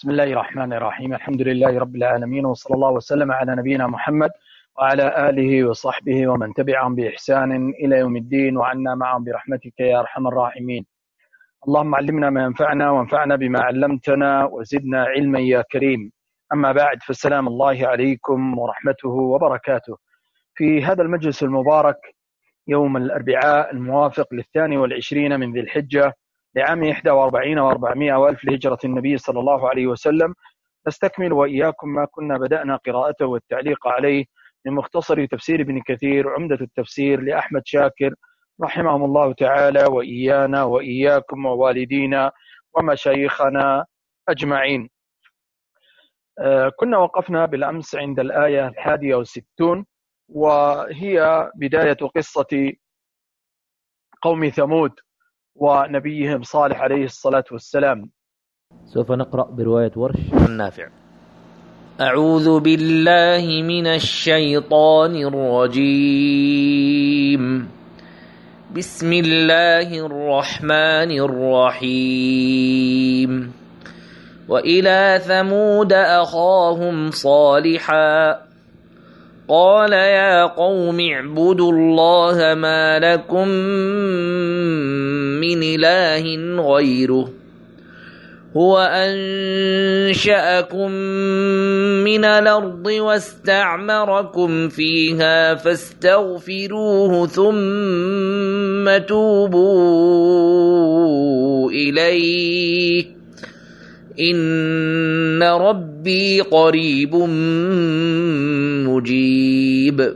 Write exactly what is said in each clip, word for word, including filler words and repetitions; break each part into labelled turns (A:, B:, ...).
A: بسم الله الرحمن الرحيم. الحمد لله رب العالمين، وصلى الله وسلم على نبينا محمد وعلى آله وصحبه ومن تبعهم بإحسان إلى يوم الدين، وعنا معهم برحمتك يا أرحم الراحمين. اللهم علمنا ما ينفعنا وانفعنا بما علمتنا وزدنا علما يا كريم. أما بعد، فالسلام الله عليكم ورحمته وبركاته. في هذا المجلس المبارك يوم الأربعاء الموافق للثاني والعشرين من ذي الحجة لعام إحدى وأربعين وأربعمائة وألف لهجرة النبي صلى الله عليه وسلم، نستكمل وإياكم ما كنا بدأنا قراءته والتعليق عليه من مختصر تفسير ابن كثير عمدة التفسير لأحمد شاكر رحمهم الله تعالى، وإيانا وإياكم ووالدينا ومشايخنا أجمعين. آه كنا وقفنا بالأمس عند الآية الحادية والستون، وهي بداية قصة قوم ثمود ونبيهم صالح عليه الصلاة والسلام.
B: سوف نقرأ برواية ورش النافع.
C: أعوذ بالله من الشيطان الرجيم. بسم الله الرحمن الرحيم. وإلى ثمود أخاهم صالحا قال يا قوم اعبدوا الله ما لكم من إله غيره هو أنشأكم من الأرض واستعمركم فيها فاستغفروه ثم توبوا إليه إن ربي قريب مجيب.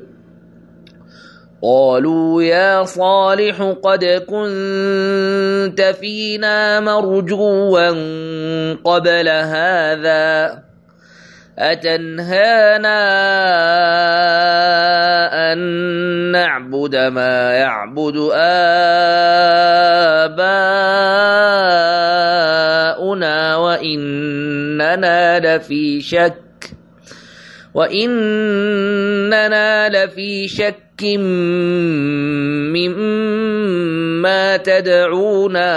C: قالوا يا صالح قد كنت فينا مرجوا قبل هذا أتنهانا أن نعبد ما يعبد آباؤنا وإننا لفي شك وإننا لفي شك مما تدعونا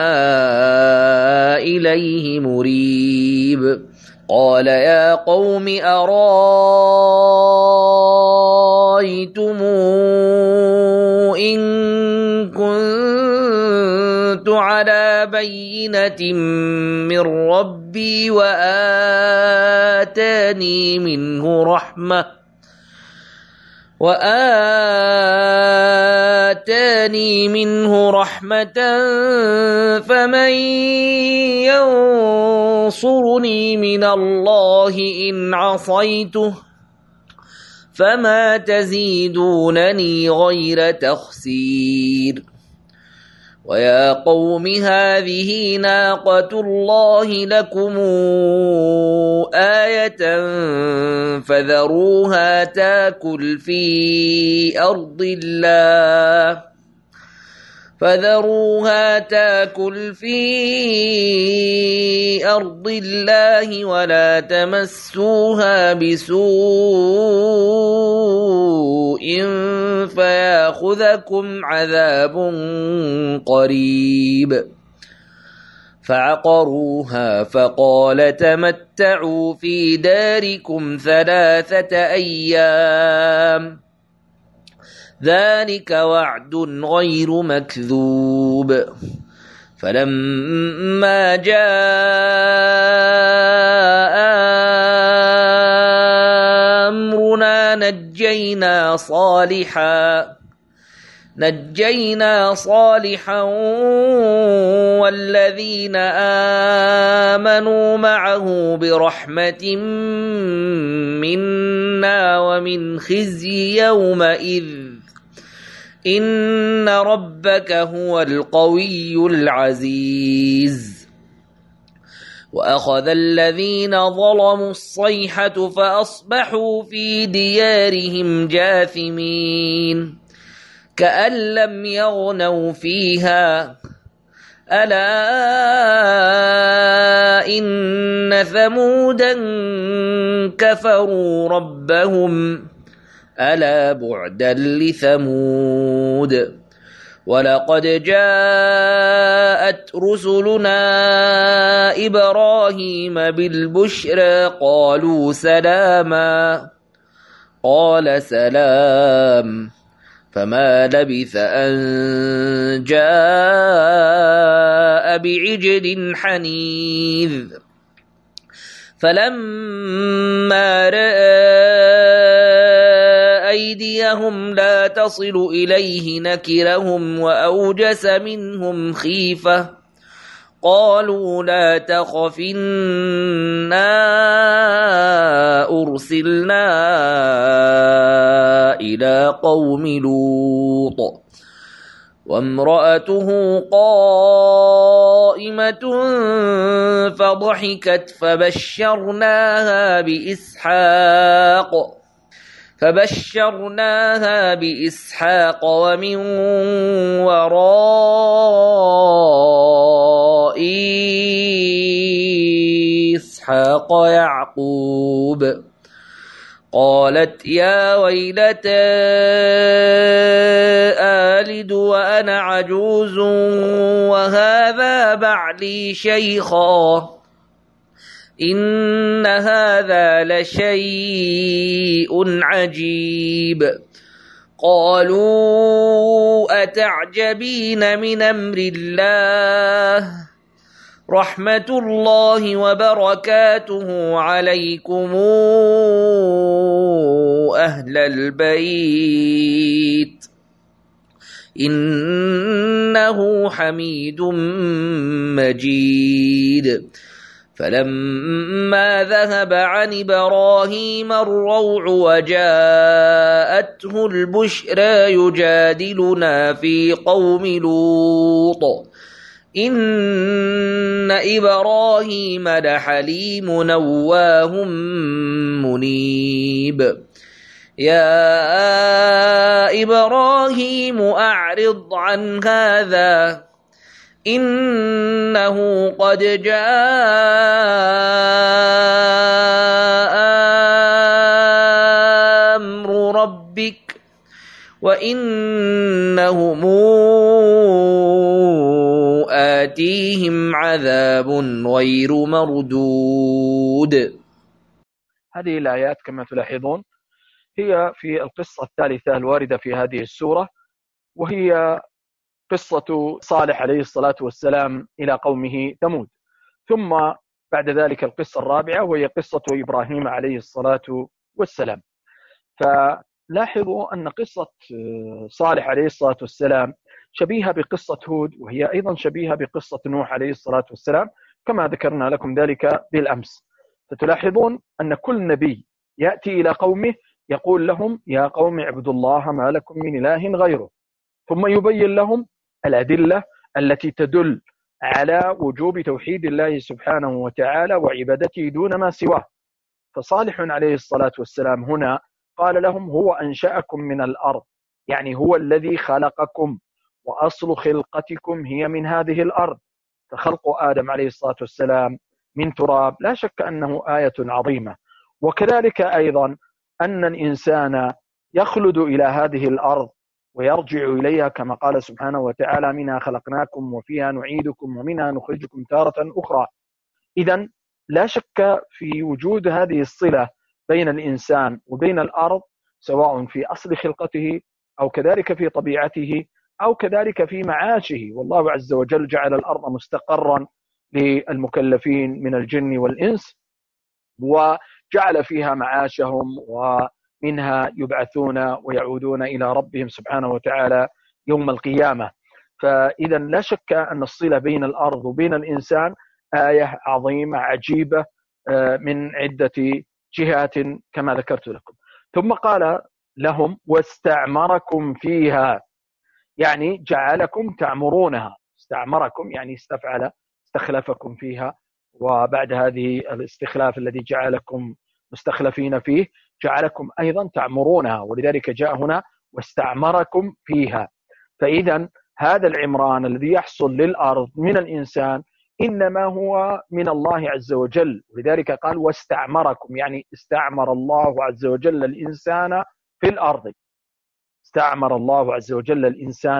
C: إليه مريب. قال يا قوم أرأيتم إن كنت على بينة من ربي وآتاني منه رحمة وآتاني منه رحمة فمن ينصرني من الله إن عصيته فما تزيدونني غير تخسير. ويا قوم هذه ناقة الله لكم آية فذروها تاكل في أرض الله فذروها تاكل في أرض الله ولا تمسوها بسوء فياخذكم عذاب قريب. فعقروها فقال تمتعوا في داركم ثلاثة أيام ذلك وعد غير مكذوب. فلما جاء أمرنا نجينا صالحا نجينا صالحا والذين آمنوا معه برحمة منا ومن خزي يومئذ إن ربك هو القوي العزيز. وأخذ الذين ظلموا الصيحة فأصبحوا في ديارهم جاثمين كأن لم يغنوا فيها ألا إن ثمودا كفروا ربهم ألا بعدا لثمود. ولقد جاءت رسلنا إبراهيم بالبشرى قالوا سلاما قال سلام فما لبث أن جاء بعجل حنيذ فلما رأى أيديهم لا تصل إليه نكرهم وأوجس منهم خيفة قالوا لا تخف إنا أرسلنا إلى قوم لوط وامرأته قائمة فضحكت فبشرناها بإسحاق فبشرناها بإسحاق ومن وراء إسحاق يعقوب قالت يا ويلتى آلد وأنا عجوز وهذا بعلي شيخا إن هذا لشيء عجيب قالوا أتعجبين من أمر الله رحمة الله وبركاته عليكم أهل البيت إنه حميد مجيد فلما ذهب عن إبراهيم الروع وجاءته البشرى يجادلنا في قوم لوط إن إبراهيم لحليم نواه منيب يا إبراهيم أعرض عن هذا إنه قد جاء أمر ربك وإنهم آتيهم عذاب غير مردود.
A: هذه الآيات كما تلاحظون هي في القصة الثالثة الواردة في هذه السورة، وهي قصة صالح عليه الصلاة والسلام إلى قومه ثمود، ثم بعد ذلك القصة الرابعة وهي قصة إبراهيم عليه الصلاة والسلام. فلاحظوا أن قصة صالح عليه الصلاة والسلام شبيهة بقصة هود، وهي أيضا شبيهة بقصة نوح عليه الصلاة والسلام كما ذكرنا لكم ذلك بالأمس. فتلاحظون أن كل نبي يأتي إلى قومه يقول لهم يا قوم اعبدوا الله ما لكم من إله غيره، ثم يبين لهم الأدلة التي تدل على وجوب توحيد الله سبحانه وتعالى وعبادته دون ما سواه. فصالح عليه الصلاة والسلام هنا قال لهم هو أنشأكم من الأرض، يعني هو الذي خلقكم، وأصل خلقتكم هي من هذه الأرض. فخلق آدم عليه الصلاة والسلام من تراب لا شك أنه آية عظيمة، وكذلك أيضا أن الإنسان يخلد إلى هذه الأرض ويرجع إليها كما قال سبحانه وتعالى منها خلقناكم وفيها نعيدكم ومنها نخرجكم تارة أخرى. إذن لا شك في وجود هذه الصلة بين الإنسان وبين الأرض، سواء في أصل خلقته أو كذلك في طبيعته أو كذلك في معاشه. والله عز وجل جعل الأرض مستقرا للمكلفين من الجن والإنس، وجعل فيها معاشهم ومنها يبعثون ويعودون إلى ربهم سبحانه وتعالى يوم القيامة. فإذا لا شك أن الصلة بين الأرض وبين الإنسان آية عظيمة عجيبة من عدة جهات كما ذكرت لكم. ثم قال لهم واستعمركم فيها، يعني جعلكم تعمرونها. استعمركم يعني استفعل استخلفكم فيها، وبعد هذه الاستخلاف الذي جعلكم مستخلفين فيه جعلكم أيضا تعمرونها، ولذلك جاء هنا واستعمركم فيها. فإذا هذا العمران الذي يحصل للأرض من الإنسان إنما هو من الله عز وجل، ولذلك قال واستعمركم، يعني استعمر الله عز وجل الإنسان في الأرض. استعمر الله عز وجل الإنسان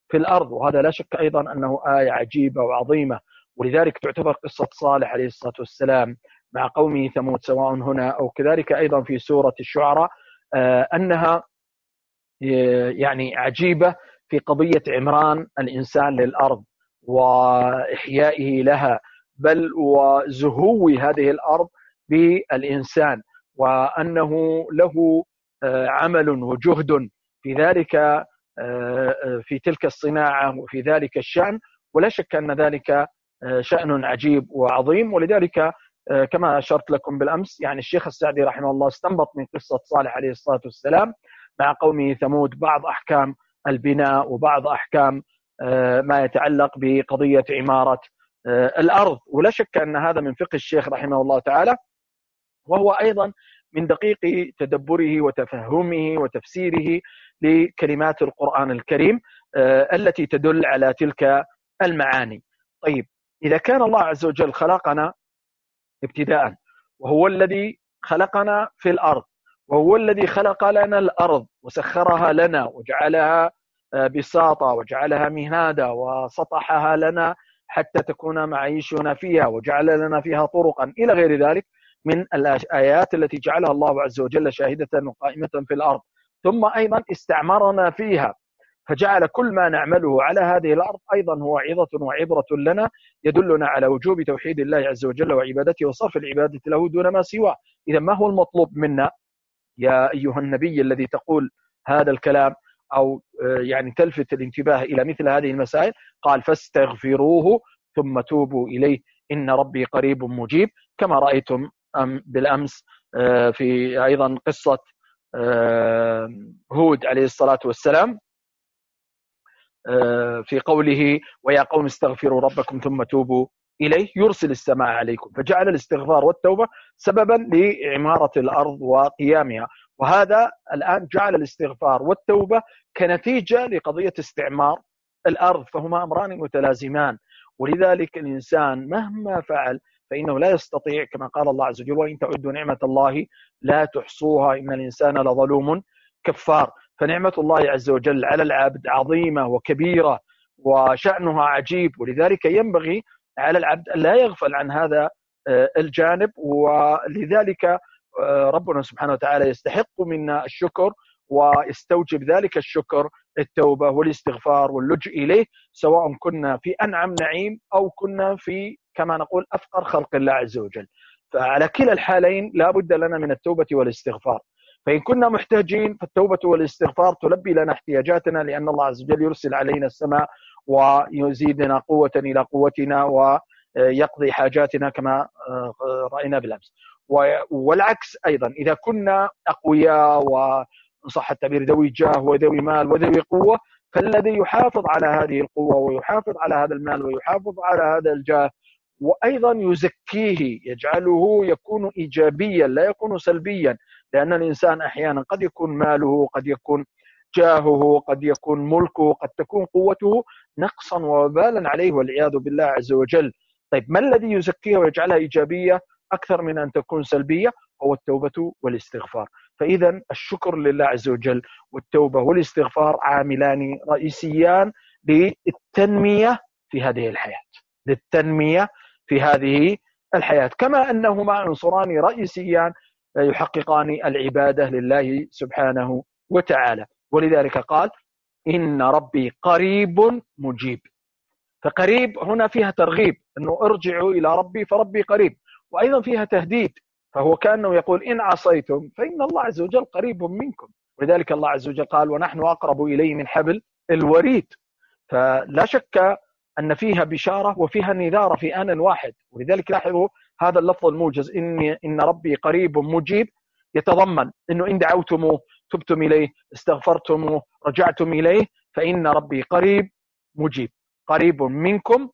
A: في الأرض، وهذا لا شك أيضا أنه آية عجيبة وعظيمة. ولذلك تعتبر قصة صالح عليه الصلاة والسلام مع قومه ثمود سواء هنا أو كذلك أيضا في سورة الشعراء أنها يعني عجيبة في قضية عمران الإنسان للأرض وإحيائه لها، بل وزهو هذه الأرض بالإنسان، وأنه له عمل وجهد في ذلك في تلك الصناعة وفي ذلك الشأن، ولا شك أن ذلك شأن عجيب وعظيم. ولذلك كما أشرت لكم بالأمس يعني الشيخ السعدي رحمه الله استنبط من قصة صالح عليه الصلاة والسلام مع قومه ثمود بعض أحكام البناء وبعض أحكام ما يتعلق بقضية عمارة الأرض، ولا شك أن هذا من فقه الشيخ رحمه الله تعالى، وهو أيضا من دقيق تدبره وتفهمه وتفسيره لكلمات القرآن الكريم التي تدل على تلك المعاني. طيب، إذا كان الله عز وجل خلقنا ابتداء، وهو الذي خلقنا في الأرض، وهو الذي خلق لنا الأرض وسخرها لنا وجعلها بساطة وجعلها مهادا وسطحها لنا حتى تكون معيشنا فيها وجعل لنا فيها طرقا إلى غير ذلك من الآيات التي جعلها الله عز وجل شاهدة وقائمة في الأرض، ثم أيضا استعمرنا فيها فجعل كل ما نعمله على هذه الأرض أيضا هو عظة وعبرة لنا يدلنا على وجوب توحيد الله عز وجل وعبادته وصرف العبادة له دون ما سواه. إذا ما هو المطلوب منا يا أيها النبي الذي تقول هذا الكلام أو يعني تلفت الانتباه إلى مثل هذه المسائل؟ قال فاستغفروه ثم توبوا إليه إن ربي قريب مجيب، كما رأيتم بالأمس في أيضا قصة هود عليه الصلاة والسلام في قوله ويا قوم استغفروا ربكم ثم توبوا إليه يرسل السماء عليكم، فجعل الاستغفار والتوبة سببا لعمارة الأرض وقيامها، وهذا الآن جعل الاستغفار والتوبة كنتيجة لقضية استعمار الأرض، فهما أمران متلازمان. ولذلك الإنسان مهما فعل فإنه لا يستطيع، كما قال الله عز وجل وإن تعدوا نعمة الله لا تحصوها إن الإنسان لظلوم كفار. فنعمة الله عز وجل على العبد عظيمة وكبيرة وشأنها عجيب، ولذلك ينبغي على العبد أن لا يغفل عن هذا الجانب، ولذلك ربنا سبحانه وتعالى يستحق منا الشكر ويستوجب ذلك الشكر التوبة والاستغفار واللجوء إليه، سواء كنا في أنعم نعيم أو كنا في كما نقول أفقر خلق الله عز وجل، فعلى كلا الحالين لا بد لنا من التوبة والاستغفار. فإن كنا محتاجين فالتوبة والاستغفار تلبي لنا احتياجاتنا، لأن الله عز وجل يرسل علينا السماء ويزيدنا قوة إلى قوتنا ويقضي حاجاتنا كما رأينا بالأمس. والعكس أيضا، إذا كنا أقوياء وصح التعبير ذوي جاه وذوي مال وذوي قوة، فالذي يحافظ على هذه القوة ويحافظ على هذا المال ويحافظ على هذا الجاه وأيضا يزكيه يجعله يكون إيجابيا لا يكون سلبيا، لأن الإنسان أحيانا قد يكون ماله قد يكون جاهه قد يكون ملكه قد تكون قوته نقصا ووبالا عليه والعياذ بالله عز وجل. طيب، ما الذي يزكيها ويجعلها إيجابية أكثر من أن تكون سلبية؟ هو التوبة والاستغفار. فإذا الشكر لله عز وجل والتوبة والاستغفار عاملان رئيسيان للتنمية في هذه الحياة للتنمية في هذه الحياة كما أنهما عنصران رئيسيان يحققان العبادة لله سبحانه وتعالى. ولذلك قال إن ربي قريب مجيب، فقريب هنا فيها ترغيب أنه ارجعوا إلى ربي فربي قريب، وأيضا فيها تهديد، فهو كأنه يقول إن عصيتم فإن الله عز وجل قريب منكم. ولذلك الله عز وجل قال ونحن أقرب إليه من حبل الوريد، فلا شك أن فيها بشارة وفيها نذارة في آن واحد. ولذلك لاحظوا هذا اللفظ الموجز إن, إن ربي قريب مجيب يتضمن أنه إن دعوتموه تبتم إليه استغفرتموه رجعتم إليه فإن ربي قريب مجيب، قريب منكم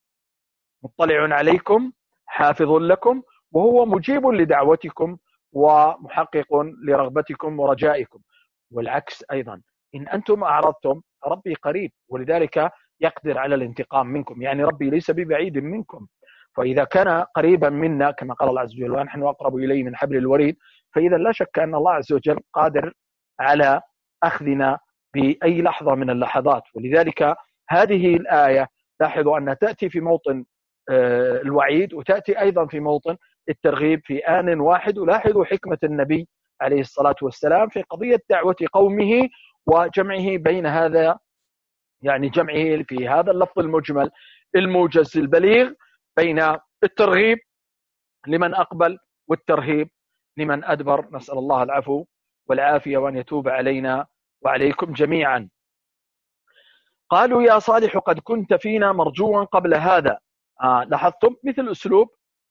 A: مطلع عليكم حافظ لكم وهو مجيب لدعوتكم ومحقق لرغبتكم ورجائكم. والعكس أيضا إن أنتم أعرضتم ربي قريب، ولذلك يقدر على الانتقام منكم، يعني ربي ليس ببعيد منكم. فإذا كان قريبا منا كما قال الله عز وجل ونحن أقرب إليه من حبل الوريد، فإذا لا شك أن الله عز وجل قادر على أخذنا بأي لحظة من اللحظات. ولذلك هذه الآية لاحظوا أنها تأتي في موطن الوعيد وتأتي أيضا في موطن الترغيب في آن واحد. ولاحظوا حكمة النبي عليه الصلاة والسلام في قضية دعوة قومه وجمعه بين هذا، يعني جمعه في هذا اللفظ المجمل الموجز البليغ بين الترغيب لمن أقبل والترهيب لمن أدبر. نسأل الله العفو والعافية وأن يتوب علينا وعليكم جميعا. قالوا يا صالح قد كنت فينا مرجوا قبل هذا. آه لاحظتم مثل أسلوب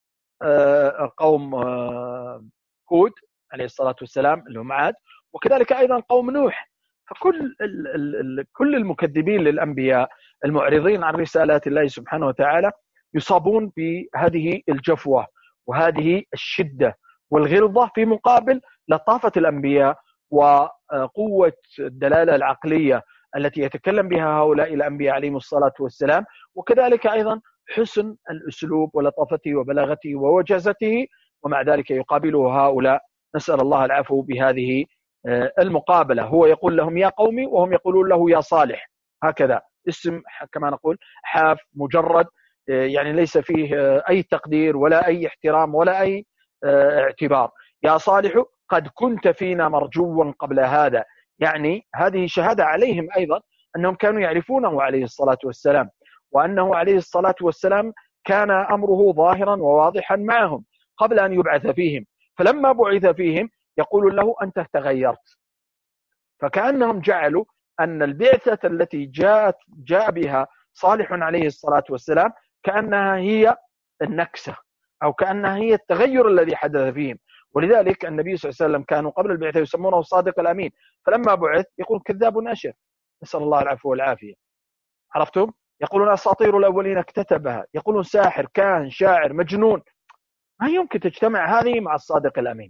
A: آه قوم آه هود عليه الصلاة والسلام اللي هم عاد، وكذلك أيضا قوم نوح. فكل ال ال كل المكذبين للأنبياء المعرضين عن رسالات الله سبحانه وتعالى يصابون بهذه الجفوة وهذه الشدة والغلظة في مقابل لطافة الأنبياء وقوة الدلالة العقلية التي يتكلم بها هؤلاء الأنبياء عليهم الصلاة والسلام، وكذلك أيضا حسن الأسلوب ولطافته وبلاغته ووجازته، ومع ذلك يقابله هؤلاء نسأل الله العفو بهذه المقابلة. هو يقول لهم يا قومي وهم يقولون له يا صالح، هكذا اسم كما نقول حاف مجرد، يعني ليس فيه أي تقدير ولا أي احترام ولا أي اعتبار. يا صالح قد كنت فينا مرجوا قبل هذا، يعني هذه شهادة عليهم أيضا أنهم كانوا يعرفونه عليه الصلاة والسلام، وأنه عليه الصلاة والسلام كان أمره ظاهرا وواضحا معهم قبل أن يبعث فيهم. فلما بعث فيهم يقول له أنت تغيرت. فكأنهم جعلوا أن البعثة التي جاءت جاء بها صالح عليه الصلاة والسلام كأنها هي النكسة أو كأنها هي التغير الذي حدث فيهم. ولذلك النبي صلى الله عليه وسلم كانوا قبل البعثة يسمونه الصادق الأمين، فلما بعث يقول كذاب ناشر، نسأل الله العفو والعافية. عرفتم؟ يقولون أساطير الأولين اكتتبها، يقولون ساحر كاهن شاعر مجنون. ما يمكن تجتمع هذه مع الصادق الأمين.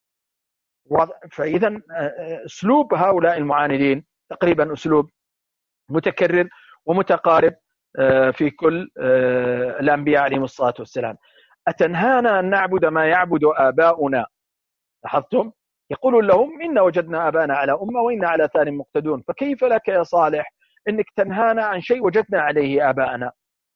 A: فإذا أسلوب هؤلاء المعاندين تقريبا أسلوب متكرر ومتقارب في كل الأنبياء عليهم الصلاة والسلام. أتنهانا أن نعبد ما يعبد آباؤنا. لاحظتم؟ يقولون لهم إن وجدنا آباءنا على أمة وإن على ثاني مقتدون، فكيف لك يا صالح إنك تنهانا عن شيء وجدنا عليه آباءنا؟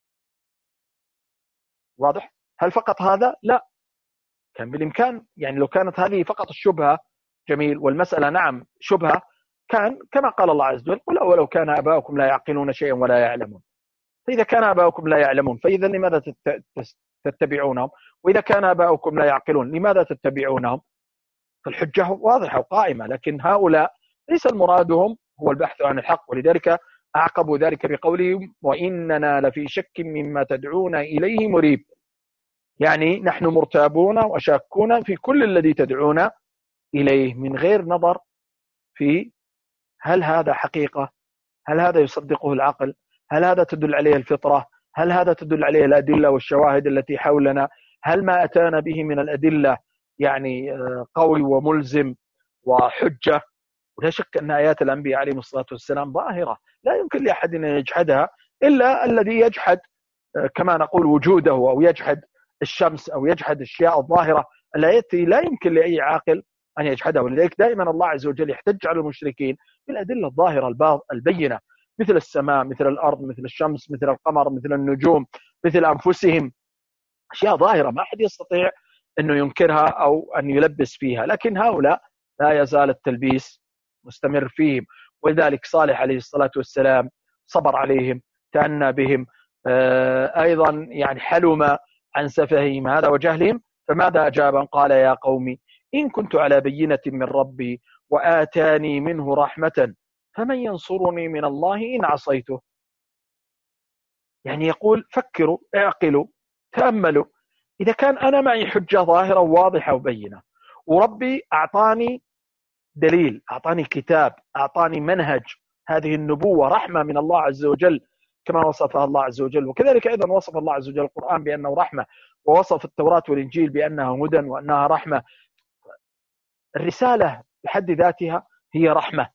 A: واضح؟ هل فقط هذا؟ لا، كان بالإمكان، يعني لو كانت هذه فقط الشبهة جميل والمسألة نعم شبهة، كان كما قال الله عز وجل قل ولو كان آباؤكم لا يعقلون شيئا ولا يعلمون. فإذا كان آباؤكم لا يعلمون فإذا لماذا تتبعونهم؟ وإذا كان آباؤكم لا يعقلون لماذا تتبعونهم؟ فالحجة واضحة وقائمة. لكن هؤلاء ليس المرادهم هو البحث عن الحق، ولذلك أعقبوا ذلك بقولهم وإننا لفي شك مما تدعون إليه مريب، يعني نحن مرتابون وشاكون في كل الذي تدعون إليه من غير نظر في هل هذا حقيقة، هل هذا يصدقه العقل، هل هذا تدل عليه الفطرة، هل هذا تدل عليه الأدلة والشواهد التي حولنا، هل ما أتانا به من الأدلة يعني قوي وملزم وحجة. ولا شك أن آيات الأنبياء عليهم الصلاة والسلام ظاهرة لا يمكن لأحد أن يجحدها إلا الذي يجحد كما نقول وجوده أو يجحد الشمس أو يجحد الأشياء الظاهرة التي لا يمكن لأي عاقل أن يجحدها. ولذلك دائما الله عز وجل يحتج على المشركين بالأدلة الظاهرة البينة، مثل السماء، مثل الأرض، مثل الشمس، مثل القمر، مثل النجوم، مثل أنفسهم، أشياء ظاهرة ما أحد يستطيع أنه ينكرها أو أن يلبس فيها. لكن هؤلاء لا يزال التلبيس مستمر فيهم. ولذلك صالح عليه الصلاة والسلام صبر عليهم، تأنى بهم، أيضا يعني حلم عن سفههم هذا وجهلهم. فماذا أجاب؟ قال يا قومي إن كنت على بينة من ربي وآتاني منه رحمة فمن ينصرني من الله إن عصيته. يعني يقول فكروا، اعقلوا، تأملوا. إذا كان أنا معي حجة ظاهرة واضحة وبينة، وربي أعطاني دليل، أعطاني كتاب، أعطاني منهج، هذه النبوة رحمة من الله عز وجل كما وصفها الله عز وجل، وكذلك أيضا وصف الله عز وجل القرآن بأنه رحمة، ووصف التوراة والإنجيل بأنها هدى وأنها رحمة. الرسالة بحد ذاتها هي رحمة.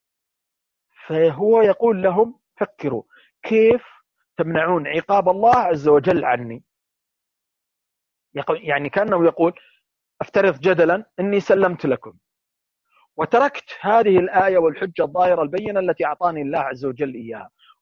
A: فهو يقول لهم فكروا كيف تمنعون عقاب الله عز وجل عني. يعني كأنه يقول افترض جدلا أني سلمت لكم وتركت هذه الآية والحجة الظاهرة البينة التي أعطاني الله عز وجل إياها،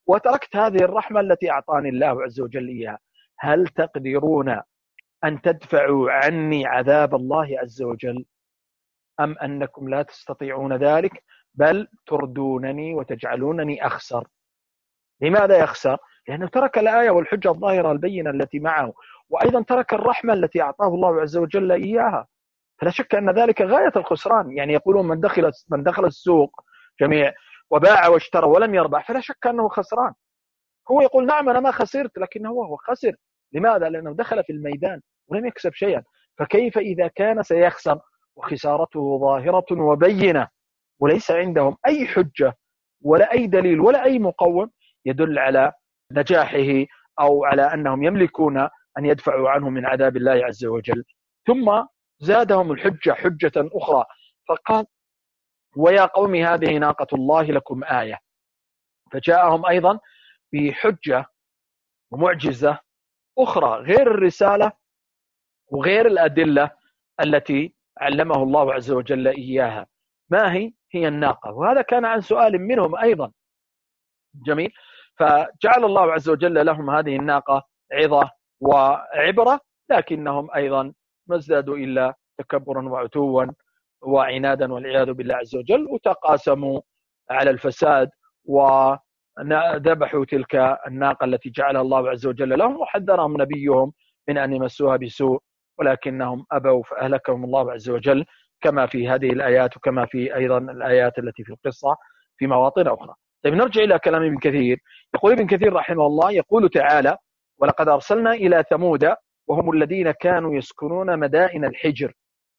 A: وتركت هذه الرحمة التي أعطاني الله عز وجل إياها، هل تقدرون أن تدفعوا عني عذاب الله عز وجل أم أنكم لا تستطيعون ذلك بل تردونني وتجعلونني أخسر؟ لماذا يخسر؟ لأنه ترك الآية والحجة الظاهرة البينة التي معه، وأيضا ترك الرحمة التي أعطاه الله عز وجل إياها، فلا شك أن ذلك غاية الخسران. يعني يقولون من دخل من دخل السوق جميع وباع واشترى ولم يربح فلا شك أنه خسران. هو يقول نعم أنا ما خسرت، لكنه هو خسر. لماذا؟ لأنه دخل في الميدان ولم يكسب شيئا. فكيف إذا كان سيخسر وخسارته ظاهرة وبينة وليس عندهم أي حجة ولا أي دليل ولا أي مقوم يدل على نجاحه أو على أنهم يملكون أن يدفعوا عنه من عذاب الله عز وجل؟ ثم زادهم الحجة حجة أخرى فقال ويا قوم هذه ناقة الله لكم آية. فجاءهم أيضا بحجة ومعجزة أخرى غير الرسالة وغير الأدلة التي علمه الله عز وجل إياها. ما هي؟ هي الناقة. وهذا كان عن سؤال منهم أيضا. جميل. فجعل الله عز وجل لهم هذه الناقة عظة وعبرة، لكنهم أيضا ما ازدادوا إلا تكبرا وعتوا وعنادا والعياذ بالله عز وجل، وتقاسموا على الفساد وذبحوا تلك الناقة التي جعلها الله عز وجل لهم، وحذرهم نبيهم من أن يمسوها بسوء ولكنهم أبوا فأهلكهم الله عز وجل، كما في هذه الآيات وكما في أيضا الآيات التي في القصة في مواطن أخرى. طيب نرجع إلى كلام ابن كثير. يقول ابن كثير رحمه الله يقول تعالى ولقد أرسلنا إلى ثمود وهم الذين كانوا يسكنون مدائن الحجر.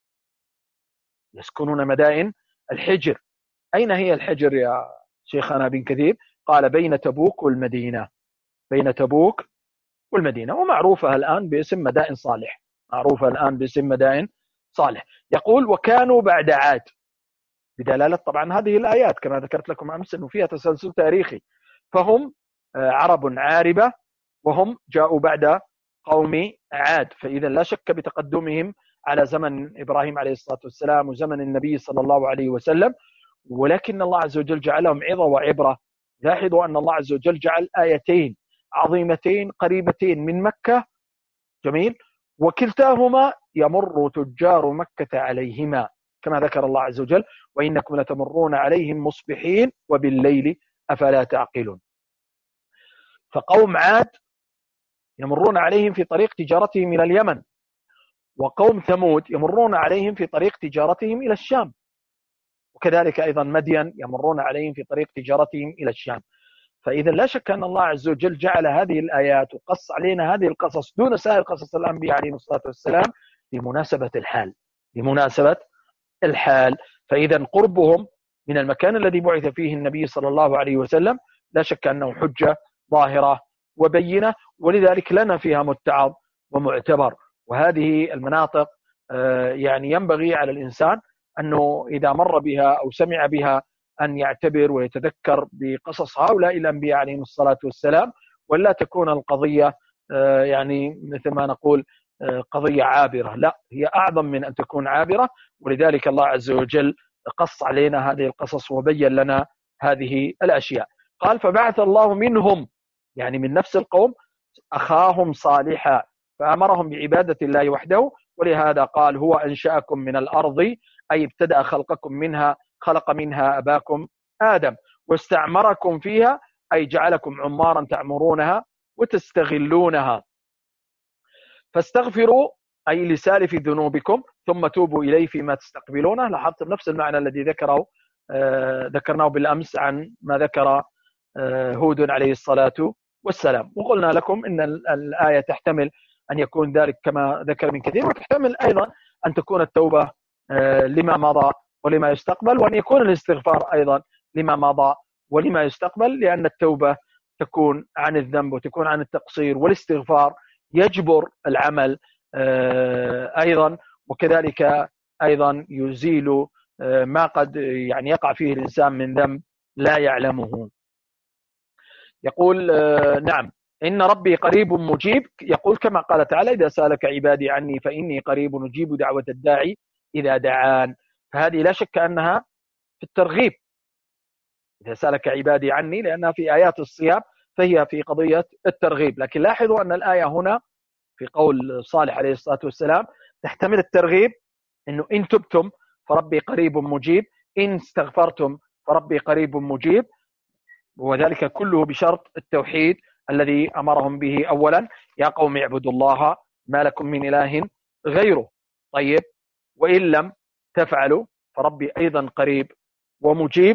A: يسكنون مدائن الحجر. أين هي الحجر يا شيخنا ابن كثير؟ قال بين تبوك والمدينة. بين تبوك والمدينة، ومعروفة الآن باسم مدائن صالح. معروفة الآن باسم مدائن صالح. يقول وكانوا بعد عاد، بدلالة طبعا هذه الآيات كما ذكرت لكم أمس أنه فيها تسلسل تاريخي، فهم عرب عاربة وهم جاءوا بعد قوم عاد، فإذا لا شك بتقدمهم على زمن إبراهيم عليه الصلاة والسلام وزمن النبي صلى الله عليه وسلم، ولكن الله عز وجل جعلهم عظة وعبرة. لاحظوا أن الله عز وجل جعل آيتين عظيمتين قريبتين من مكة، جميل، وكلتاهما يمر تجار مكة عليهما كما ذكر الله عز وجل وإنكم لتمرون عليهم مصبحين وبالليل أفلا تعقلون. فقوم عاد يمرون عليهم في طريق تجارتهم إلى اليمن، وقوم ثمود يمرون عليهم في طريق تجارتهم إلى الشام، وكذلك أيضا مدين يمرون عليهم في طريق تجارتهم إلى الشام. فإذا لا شك أن الله عز وجل جعل هذه الآيات وقص علينا هذه القصص دون سائر قصص الأنبياء عليهم الصلاة والسلام لمناسبة الحال. لمناسبة الحال. فإذا قربهم من المكان الذي بعث فيه النبي صلى الله عليه وسلم لا شك أنه حجة ظاهرة وبينة، ولذلك لنا فيها متعظ ومعتبر. وهذه المناطق يعني ينبغي على الإنسان أنه إذا مر بها أو سمع بها أن يعتبر ويتذكر بقصص هؤلاء الأنبياء عليهم الصلاة والسلام، ولا تكون القضية يعني مثل ما نقول قضية عابرة. لا، هي أعظم من أن تكون عابرة، ولذلك الله عز وجل قص علينا هذه القصص وبين لنا هذه الأشياء. قال فبعث الله منهم، يعني من نفس القوم، أخاهم صالحا فأمرهم بعبادة الله وحده، ولهذا قال هو أنشأكم من الأرض أي ابتدأ خلقكم منها، خلق منها أباكم آدم، واستعمركم فيها أي جعلكم عمارا تعمرونها وتستغلونها، فاستغفروا أي لسالف ذنوبكم ثم توبوا إليه فيما تستقبلونه. لاحظت نفس المعنى الذي ذكره آه ذكرناه بالأمس عن ما ذكر آه هود عليه الصلاة والسلام. وقلنا لكم إن الآية تحتمل أن يكون ذلك كما ذكر من كثير، وتحتمل أيضا أن تكون التوبة آه لما مضى ولما يستقبل، وأن يكون الاستغفار أيضا لما مضى ولما يستقبل، لأن التوبة تكون عن الذنب وتكون عن التقصير، والاستغفار يجبر العمل أيضا، وكذلك أيضا يزيل ما قد يعني يقع فيه الإنسان من ذنب لا يعلمه. يقول نعم إن ربي قريب مجيب. يقول كما قال تعالى إذا سألك عبادي عني فإني قريب نجيب دعوة الداعي إذا دعان. فهذه لا شك أنها في الترغيب، إذا سألك عبادي عني، لأنها في آيات الصيام فهي في قضية الترغيب. لكن لاحظوا أن الآية هنا في قول صالح عليه الصلاة والسلام تحتمل الترغيب، إنه إن تبتم فربي قريب مجيب، إن استغفرتم فربي قريب مجيب، وذلك كله بشرط التوحيد الذي أمرهم به أولا: يا قوم اعبدوا الله ما لكم من إله غيره. طيب، وإن لم تفعلوا فربي أيضا قريب ومجيب،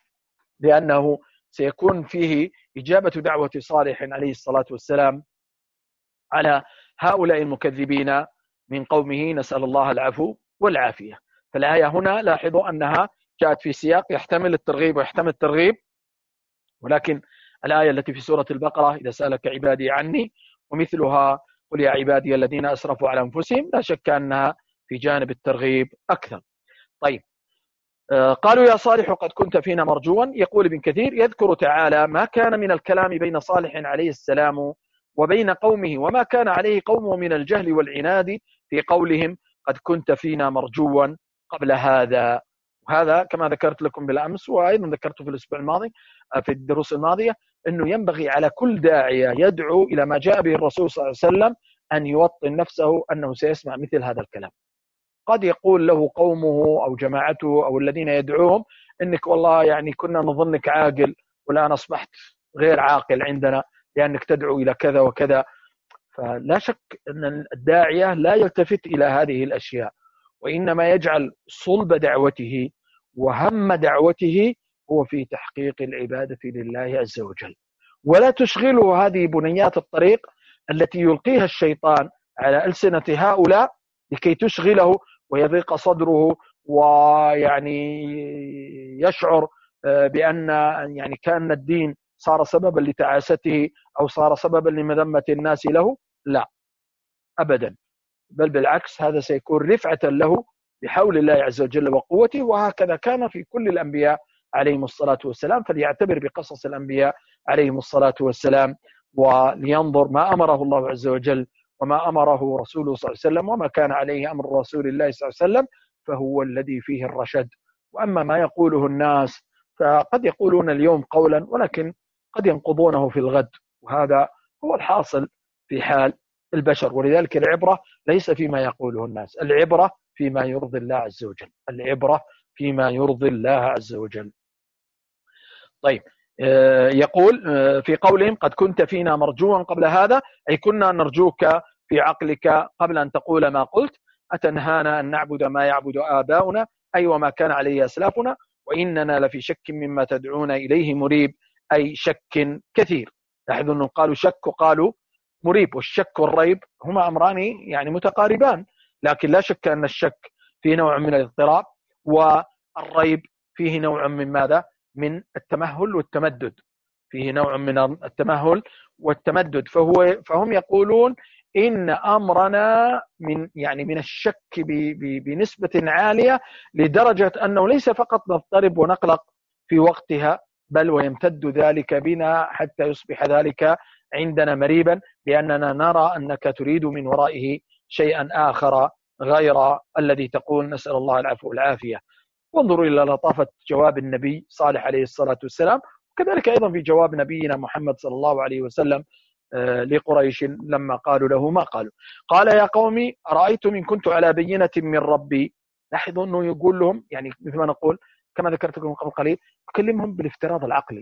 A: لأنه سيكون فيه إجابة دعوة صالح عليه الصلاة والسلام على هؤلاء المكذبين من قومه، نسأل الله العفو والعافية. فالآية هنا لاحظوا أنها جاءت في سياق يحتمل الترغيب ويحتمل الترغيب، ولكن الآية التي في سورة البقرة: إذا سألك عبادي عني، ومثلها: قل يا عبادي الذين أسرفوا على أنفسهم، لا شك أنها في جانب الترغيب أكثر. طيب، قالوا يا صالح قد كنت فينا مرجوا. يقول ابن كثير: يذكر تعالى ما كان من الكلام بين صالح عليه السلام وبين قومه، وما كان عليه قومه من الجهل والعناد في قولهم قد كنت فينا مرجوا قبل هذا. وهذا كما ذكرت لكم بالأمس، وأيضا ذكرته في الأسبوع الماضي في الدروس الماضية، أنه ينبغي على كل داعية يدعو إلى ما جاء به الرسول صلى الله عليه وسلم أن يوطن نفسه أنه سيسمع مثل هذا الكلام. قد يقول له قومه أو جماعته أو الذين يدعوهم: إنك والله يعني كنا نظنك عاقل، والآن أصبحت غير عاقل عندنا لأنك تدعو إلى كذا وكذا. فلا شك أن الداعية لا يلتفت إلى هذه الأشياء، وإنما يجعل صلب دعوته وهم دعوته هو في تحقيق العبادة لله عز وجل، ولا تشغله هذه بنيات الطريق التي يلقيها الشيطان على ألسنة هؤلاء لكي تشغله ويضيق صدره، ويعني يشعر بأن يعني كان الدين صار سببا لتعاسته أو صار سببا لمذمة الناس له. لا أبدا، بل بالعكس، هذا سيكون رفعة له بحول الله عز وجل وقوته. وهكذا كان في كل الأنبياء عليهم الصلاة والسلام. فليعتبر بقصص الأنبياء عليهم الصلاة والسلام، ولينظر ما أمره الله عز وجل وما أمره رسوله صلى الله عليه وسلم، وما كان عليه أمر رسول الله صلى الله عليه وسلم، فهو الذي فيه الرشد. وأما ما يقوله الناس فقد يقولون اليوم قولا ولكن قد ينقضونه في الغد، وهذا هو الحاصل في حال البشر. ولذلك العبرة ليس فيما يقوله الناس، العبرة فيما يرضي الله عز وجل، العبرة فيما يرضي الله عز وجل. طيب، يقول في قولهم قد كنت فينا مرجوا قبل هذا، أي كنا نرجوك في عقلك قبل أن تقول ما قلت. أتنهانا أن نعبد ما يعبد آباؤنا، أي وما كان عليه أسلافنا، وإننا لفي شك مما تدعون إليه مريب، أي شك كثير. لاحظوا أنهم قالوا شك وقالوا مريب، والشك والريب هما أمران يعني متقاربان، لكن لا شك أن الشك فيه نوع من الاضطراب، والريب فيه نوع من ماذا؟ من التمهل والتمدد، فيه نوع من التمهل والتمدد. فهو فهم يقولون إن أمرنا من يعني من الشك بنسبة عالية، لدرجة أنه ليس فقط نضطرب ونقلق في وقتها، بل ويمتد ذلك بنا حتى يصبح ذلك عندنا مريبا، لأننا نرى أنك تريد من ورائه شيئا آخر غير الذي تقول، نسأل الله العفو والعافية. وانظروا إلى لطافة جواب النبي صالح عليه الصلاة والسلام، وكذلك أيضا في جواب نبينا محمد صلى الله عليه وسلم لقريش لما قالوا له ما قالوا. قال يا قومي أرأيتم إن كنت على بينة من ربي. لاحظوا أنه يقول لهم يعني مثل ما نقول كما ذكرت لكم قبل قليل، يكلمهم بالافتراض العقلي.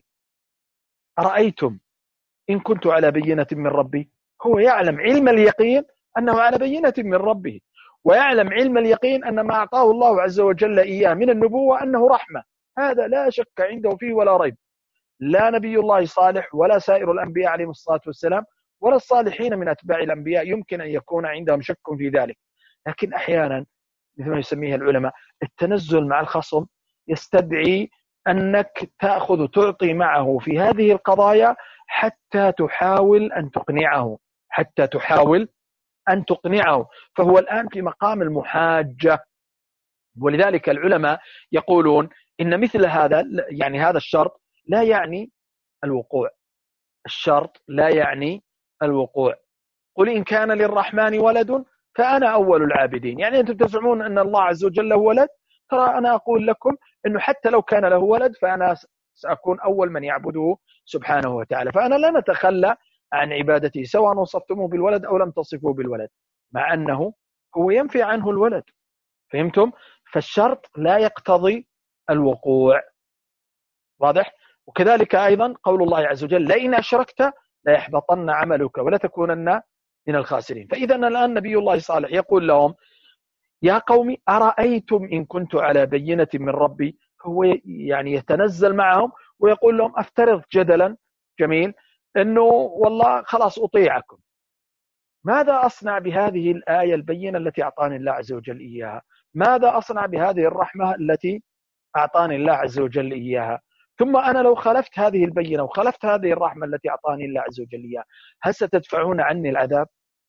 A: أرأيتم إن كنت على بينة من ربي، هو يعلم علم اليقين أنه على بينة من ربه، ويعلم علم اليقين أن ما أعطاه الله عز وجل إياه من النبوة أنه رحمة، هذا لا شك عنده فيه ولا ريب. لا نبي الله صالح ولا سائر الأنبياء عليهم الصلاة والسلام ولا الصالحين من أتباع الأنبياء يمكن أن يكون عندهم شك في ذلك. لكن أحيانا مثل ما يسميه العلماء التنزل مع الخصم يستدعي أنك تأخذ تعطي معه في هذه القضايا حتى تحاول أن تقنعه حتى تحاول أن تقنعه فهو الآن في مقام المحاجة. ولذلك العلماء يقولون إن مثل هذا يعني هذا الشرط لا يعني الوقوع، الشرط لا يعني الوقوع. قل إن كان للرحمن ولد فأنا أول العابدين. يعني أنتم تزعمون أن الله عز وجل له ولد، ترى أنا أقول لكم أنه حتى لو كان له ولد فأنا سأكون أول من يعبده سبحانه وتعالى. فأنا لا نتخلى عن عبادته سواء وصفتموه بالولد أو لم تصفوه بالولد، مع أنه هو ينفي عنه الولد. فهمتم؟ فالشرط لا يقتضي الوقوع. واضح؟ وكذلك أيضا قول الله عز وجل لئن أشركت ليحبطن عملك ولتكونن من الخاسرين. فإذا الآن نبي الله صالح يقول لهم يا قوم أرأيتم إن كنت على بينة من ربي. هو يعني يتنزل معهم ويقول لهم أفترض جدلا جميل أنه والله خلاص أطيعكم، ماذا أصنع بهذه الآية البينة التي أعطاني الله عز وجل إياها؟ ماذا أصنع بهذه الرحمة التي أعطاني الله عز وجل إياها؟ ثم أنا لو خلفت هذه البينة وخلفت هذه الرحمة التي أعطاني الله عز وجل إياها، هل ستدفعون عني العذاب؟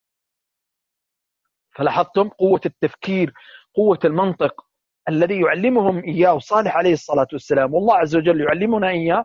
A: فلاحظتم قوة التفكير، قوة المنطق الذي يعلمهم إياه صالح عليه الصلاة والسلام، والله عز وجل يعلمنا إياه.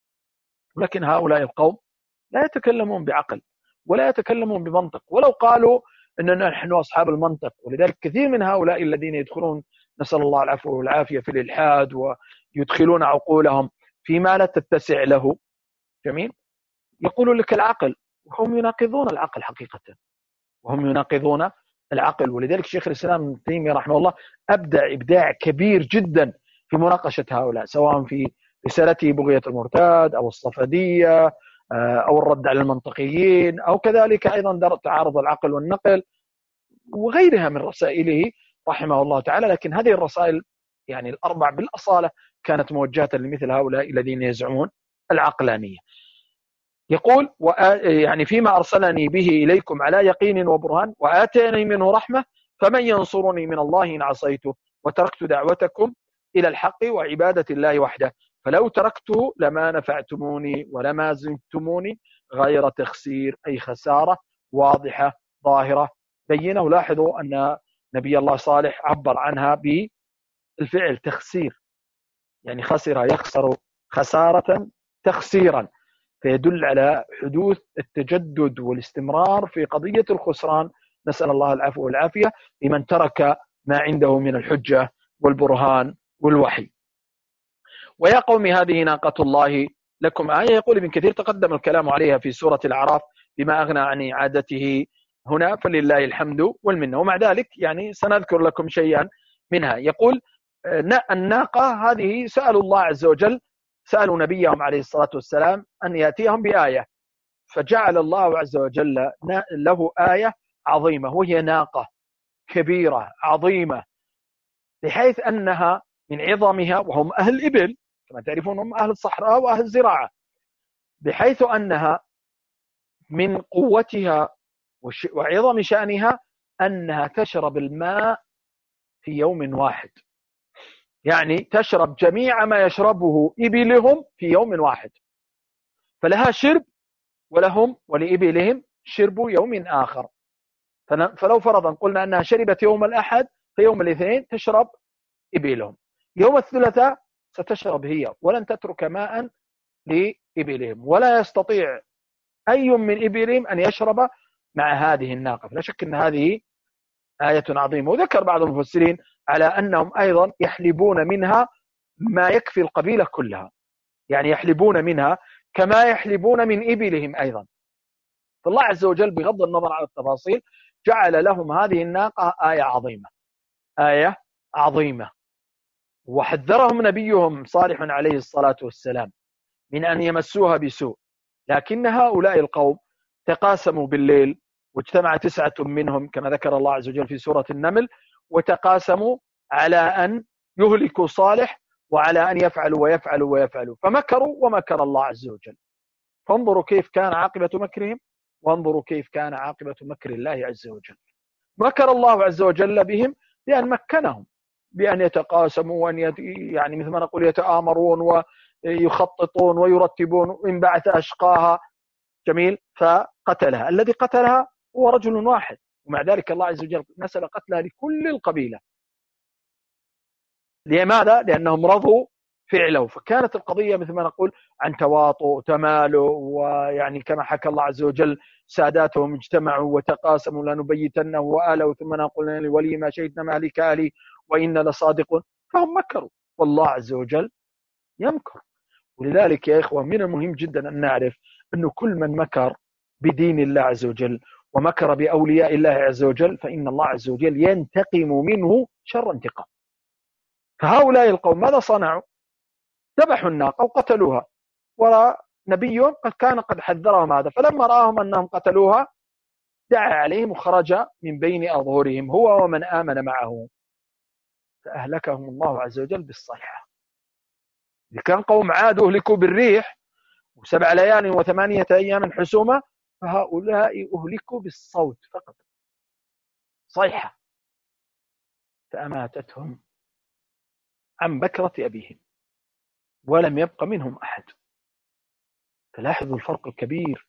A: ولكن هؤلاء القوم لا يتكلمون بعقل ولا يتكلمون بمنطق، ولو قالوا أننا نحن أصحاب المنطق. ولذلك كثير من هؤلاء الذين يدخلون نسأل الله العفو والعافية في الإلحاد ويدخلون عقولهم فيما لا تتسع له، جميل، يقول لك العقل، وهم يناقضون العقل حقيقة، وهم يناقضون العقل. ولذلك شيخ الإسلام ابن تيمية رحمه الله أبدع إبداع كبير جدا في مناقشة هؤلاء، سواء في رسالته بغية المرتاد أو الصفدية أو الرد على المنطقيين، أو كذلك أيضا تعارض العقل والنقل وغيرها من رسائله رحمه الله تعالى. لكن هذه الرسائل يعني الأربع بالأصالة كانت موجهة لمثل هؤلاء الذين يزعمون العقلانية. يقول يعني فيما أرسلني به إليكم على يقين وبرهان وآتاني منه رحمة فمن ينصرني من الله إن عصيته وتركت دعوتكم إلى الحق وعبادة الله وحده فلو تركته لما نفعتموني ولما زدتموني غير تخسير، أي خسارة واضحة ظاهرة بينة. ولاحظوا أن نبي الله صالح عبر عنها بالفعل تخسير، يعني خسر يخسر خسارة تخسيرا، فيدل على حدوث التجدد والاستمرار في قضية الخسران، نسأل الله العفو والعافية، لمن ترك ما عنده من الحجة والبرهان والوحي. ويا قوم هذه ناقة الله لكم آية. يقول ابن كثير تقدم الكلام عليها في سورة الأعراف بما أغنى عن إعادته هنا، فلله الحمد والمنة. ومع ذلك يعني سنذكر لكم شيئا منها. يقول الناقة هذه سألوا الله عز وجل، سألوا نبيهم عليه الصلاة والسلام أن يأتيهم بآية، فجعل الله عز وجل له آية عظيمة وهي ناقة كبيرة عظيمة، بحيث أنها من عظمها، وهم أهل الإبل كما تعرفون، هم أهل الصحراء وأهل الزراعة، بحيث أنها من قوتها وعظم شأنها أنها تشرب الماء في يوم واحد، يعني تشرب جميع ما يشربه إبلهم في يوم واحد، فلها شرب ولهم ولإبلهم شرب يوم آخر. فلو فرضا قلنا أنها شربت يوم الأحد، في يوم الاثنين تشرب إبلهم، يوم الثلاثاء ستشرب هي، ولن تترك ماء لإبلهم، ولا يستطيع أي من إبلهم أن يشرب مع هذه الناقة. فلا شك أن هذه آية عظيمة. وذكر بعض المفسرين على أنهم أيضا يحلبون منها ما يكفي القبيلة كلها، يعني يحلبون منها كما يحلبون من إبلهم أيضا. فالله عز وجل بغض النظر عن التفاصيل جعل لهم هذه الناقة آية عظيمة، آية عظيمة. وحذرهم نبيهم صالح عليه الصلاة والسلام من أن يمسوها بسوء، لكن هؤلاء القوم تقاسموا بالليل، واجتمع تسعة منهم كما ذكر الله عز وجل في سورة النمل، وتقاسموا على أن يهلكوا صالح وعلى أن يفعلوا ويفعلوا ويفعلوا، فمكروا ومكر الله عز وجل. فانظروا كيف كان عاقبة مكرهم، وانظروا كيف كان عاقبة مكر الله عز وجل. مكر الله عز وجل بهم بأن مكنهم، بأن يتقاسموا وأن يت... يعني مثل ما نقول يتآمرون ويخططون ويرتبون، وإن بعث أشقاها، جميل، فقتلها. الذي قتلها هو رجل واحد، ومع ذلك الله عز وجل نسل قتلها لكل القبيلة. لماذا؟ لأنهم رضوا فعله. فكانت القضية مثل ما نقول عن تواطؤ تمالؤ، ويعني كما حكى الله عز وجل ساداتهم اجتمعوا وتقاسموا لنبيتنه وآلوا ثم نقول لولي ما شهدنا مهلك أهلي وإنا لصادقون. فهم مكروا، والله عز وجل يمكر. ولذلك يا إخوة من المهم جدا أن نعرف أنه كل من مكر بدين الله عز وجل ومكر بأولياء الله عز وجل فإن الله عز وجل ينتقم منه شر انتقام. فهؤلاء القوم ماذا صنعوا؟ ذبحوا الناقة وقتلوها، ونبيهم قد كان قد حذرهم هذا، فلما رآهم أنهم قتلوها دعا عليهم وخرج من بين أظهرهم هو ومن آمن معه، فأهلكهم الله عز وجل بالصيحة. إذا كان قوم عاد أهلكوا بالريح وسبع ليال وثمانية أيام حسومة، فهؤلاء أهلكوا بالصوت فقط، صيحة، فأماتتهم عن بكرة أبيهم ولم يبق منهم أحد. فلاحظوا الفرق الكبير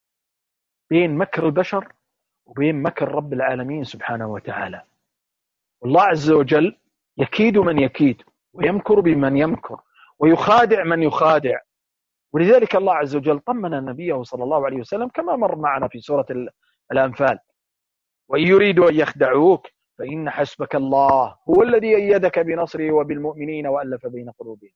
A: بين مكر البشر وبين مكر رب العالمين سبحانه وتعالى. والله عز وجل يكيد من يكيد ويمكر بمن يمكر ويخادع من يخادع. ولذلك الله عز وجل طمن نبيه صلى الله عليه وسلم كما مر معنا في سورة الأنفال: وإن يريدوا أن يخدعوك فإن حسبك الله هو الذي أيدك بنصره وبالمؤمنين وألف بين قلوبهم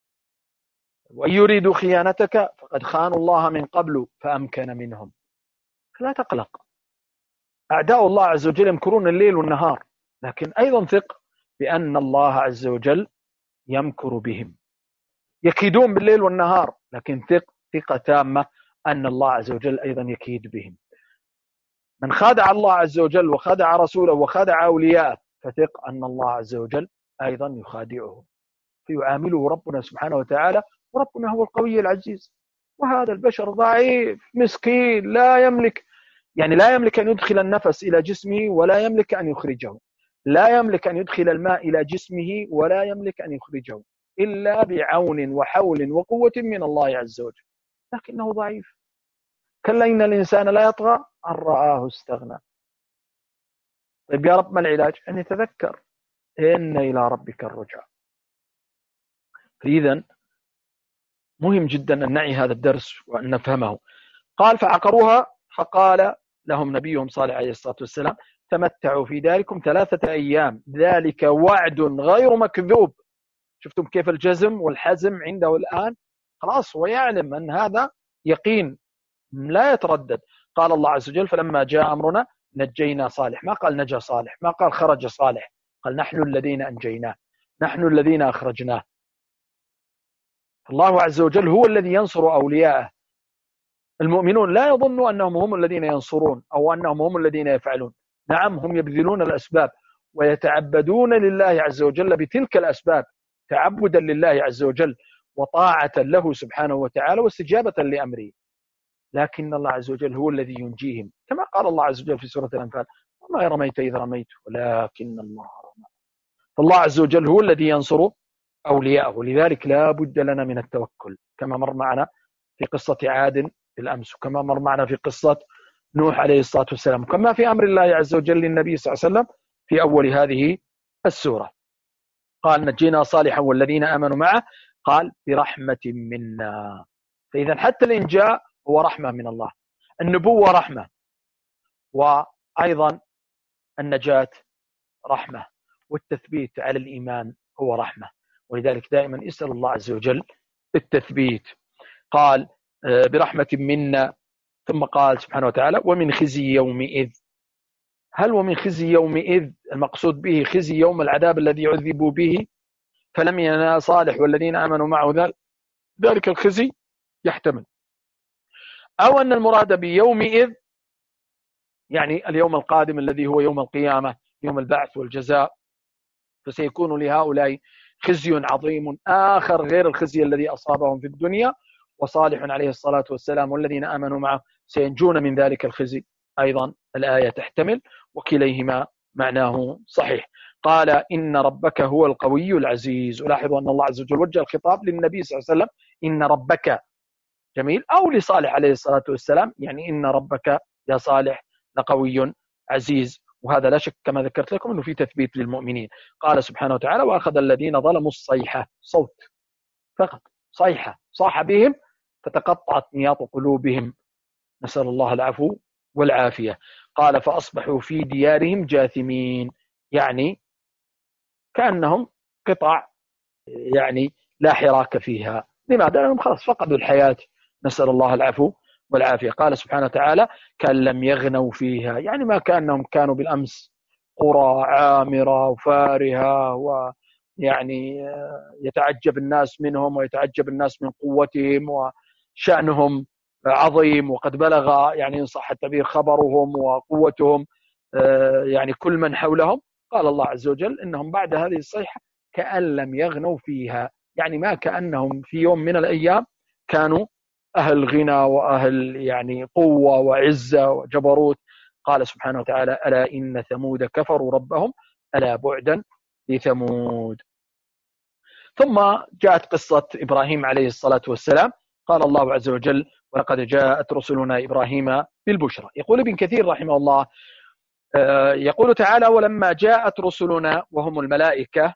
A: وإن يريدوا خيانتك فقد خانوا الله من قبل فأمكن منهم. فلا تقلق، أعداء الله عز وجل يمكرون الليل والنهار، لكن أيضا ثق بأن الله عز وجل يمكر بهم. يكيدون بالليل والنهار، لكن ثق ثقة تامة أن الله عز وجل أيضا يكيد بهم. من خادع الله عز وجل وخادع رسوله وخادع أولياءه فثق أن الله عز وجل أيضا يخادعه، فيعامله ربنا سبحانه وتعالى، وربنا هو القوي العزيز، وهذا البشر ضعيف مسكين لا يملك يعني لا يملك أن يدخل النفس إلى جسمه ولا يملك أن يخرجه، لا يملك أن يدخل الماء إلى جسمه ولا يملك أن يخرجه إلا بعون وحول وقوة من الله عز وجل، لكنه ضعيف. كلا إن الإنسان لا يطغى أن رآه استغنى. طيب يا رب ما العلاج؟ أن يتذكر إن إلى ربك الرجع. فإذا مهم جدا أن نعي هذا الدرس وأن نفهمه. قال فعقروها فقال لهم نبيهم صالح عليه الصلاة والسلام: تمتعوا في داركم ثلاثة أيام ذلك وعد غير مكذوب. شفتم كيف الجزم والحزم عنده الآن؟ خلاص هو يعلم أن هذا يقين لا يتردد. قال الله عز وجل: فلما جاء أمرنا نجينا صالح. ما قال نجا صالح، ما قال خرج صالح، قال نحن الذين أنجيناه، نحن الذين أخرجناه. الله عز وجل هو الذي ينصر أولياءه. المؤمنون لا يظنوا أنهم هم الذين ينصرون أو أنهم هم الذين يفعلون، نعم هم يبذلون الأسباب ويتعبدون لله عز وجل بتلك الأسباب تعبدا لله عز وجل وطاعة له سبحانه وتعالى واستجابة لأمره، لكن الله عز وجل هو الذي ينجيهم، كما قال الله عز وجل في سورة الأنفال: وما رميت إذ رميت ولكن الله رمى. فالله عز وجل هو الذي ينصر أولياءه، لذلك لا بد لنا من التوكل، كما مر معنا في قصة عاد بالأمس، وكما مر معنا في قصة نوح عليه الصلاة والسلام، وكما في أمر الله عز وجل للنبي صلى الله عليه وسلم في أول هذه السورة. قال: نجينا صالحا والذين آمنوا معه، قال: برحمة منا. فإذا حتى الإنجاء هو رحمة من الله، النبوة رحمة، وأيضا النجاة رحمة، والتثبيت على الإيمان هو رحمة، ولذلك دائما اسأل الله عز وجل التثبيت. قال: برحمة منا، ثم قال سبحانه وتعالى: ومن خزي يومئذ. هل ومن خزي يومئذ المقصود به خزي يوم العذاب الذي عذبوا به فلم ينال صالح والذين آمنوا معه ذلك الخزي؟ يحتمل. أو أن المراد بيومئذ يعني اليوم القادم الذي هو يوم القيامة، يوم البعث والجزاء، فسيكون لهؤلاء خزي عظيم آخر غير الخزي الذي أصابهم في الدنيا، وصالح عليه الصلاة والسلام والذين آمنوا معه سينجون من ذلك الخزي. أيضا الآية تحتمل، وكليهما معناه صحيح. قال: إن ربك هو القوي العزيز. ولاحظوا أن الله عز وجل وجه الخطاب للنبي صلى الله عليه وسلم: إن ربك، جميل، أو لصالح عليه الصلاة والسلام، يعني إن ربك يا صالح لقوي عزيز. وهذا لا شك كما ذكرت لكم أنه في تثبيت للمؤمنين. قال سبحانه وتعالى: وأخذ الذين ظلموا الصيحة، صوت فقط، صيحة صاح بهم فتقطعت نياط قلوبهم، نسأل الله العفو والعافية. قال: فأصبحوا في ديارهم جاثمين، يعني كأنهم قطع يعني لا حراك فيها لماذا؟ لأنهم خلاص فقدوا الحياة، نسأل الله العفو والعافية. قال سبحانه وتعالى كأن لم يغنوا فيها، يعني ما كأنهم كانوا بالأمس قرى عامرة وفارهة، ويعني يتعجب الناس منهم ويتعجب الناس من قوتهم وشأنهم عظيم، وقد بلغ يعني إن صح التعبير خبرهم وقوتهم يعني كل من حولهم. قال الله عز وجل إنهم بعد هذه الصيحة كأن لم يغنوا فيها، يعني ما كأنهم في يوم من الأيام كانوا أهل غنى وأهل يعني قوة وعزة وجبروت. قال سبحانه وتعالى ألا إن ثمود كفروا ربهم ألا بعدا لثمود. ثم جاءت قصة إبراهيم عليه الصلاة والسلام. قال الله عز وجل ولقد جاءت رسلنا إبراهيم بالبشرى. يقول ابن كثير رحمه الله يقول تعالى ولما جاءت رسلنا وهم الملائكة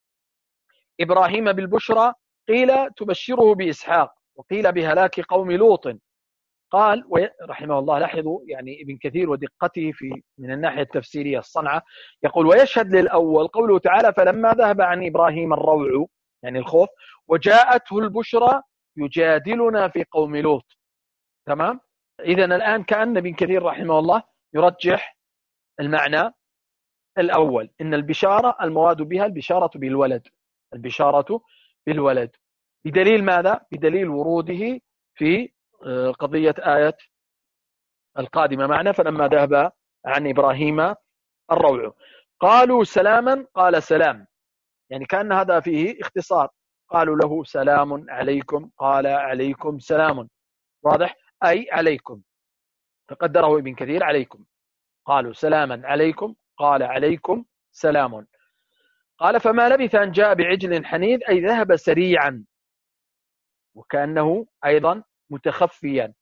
A: إبراهيم بالبشرى قيل تبشره بإسحاق وقيل بهلاك قوم لوط. قال رحمه الله، لاحظوا يعني ابن كثير ودقته في من الناحية التفسيرية الصنعة، يقول ويشهد للأول قوله تعالى فلما ذهب عن إبراهيم الروع يعني الخوف وجاءته البشرى يجادلنا في قوم لوط. تمام. إذن الآن كأن ابن كثير رحمه الله يرجح المعنى الأول، إن البشارة المراد بها البشارة بالولد، البشارة بالولد. بدليل ماذا؟ بدليل وروده في قضية آية القادمة معنا فلما ذهب عن إبراهيم الروع. قالوا سلاما قال سلام، يعني كان هذا فيه اختصار. قالوا له سلام عليكم قال عليكم سلام، واضح؟ أي عليكم، فقدره ابن كثير عليكم. قالوا سلاما عليكم قال عليكم سلام. قال فما لبث أن جاء بعجل حنيذ أي ذهب سريعا، وكأنه أيضا متخفيا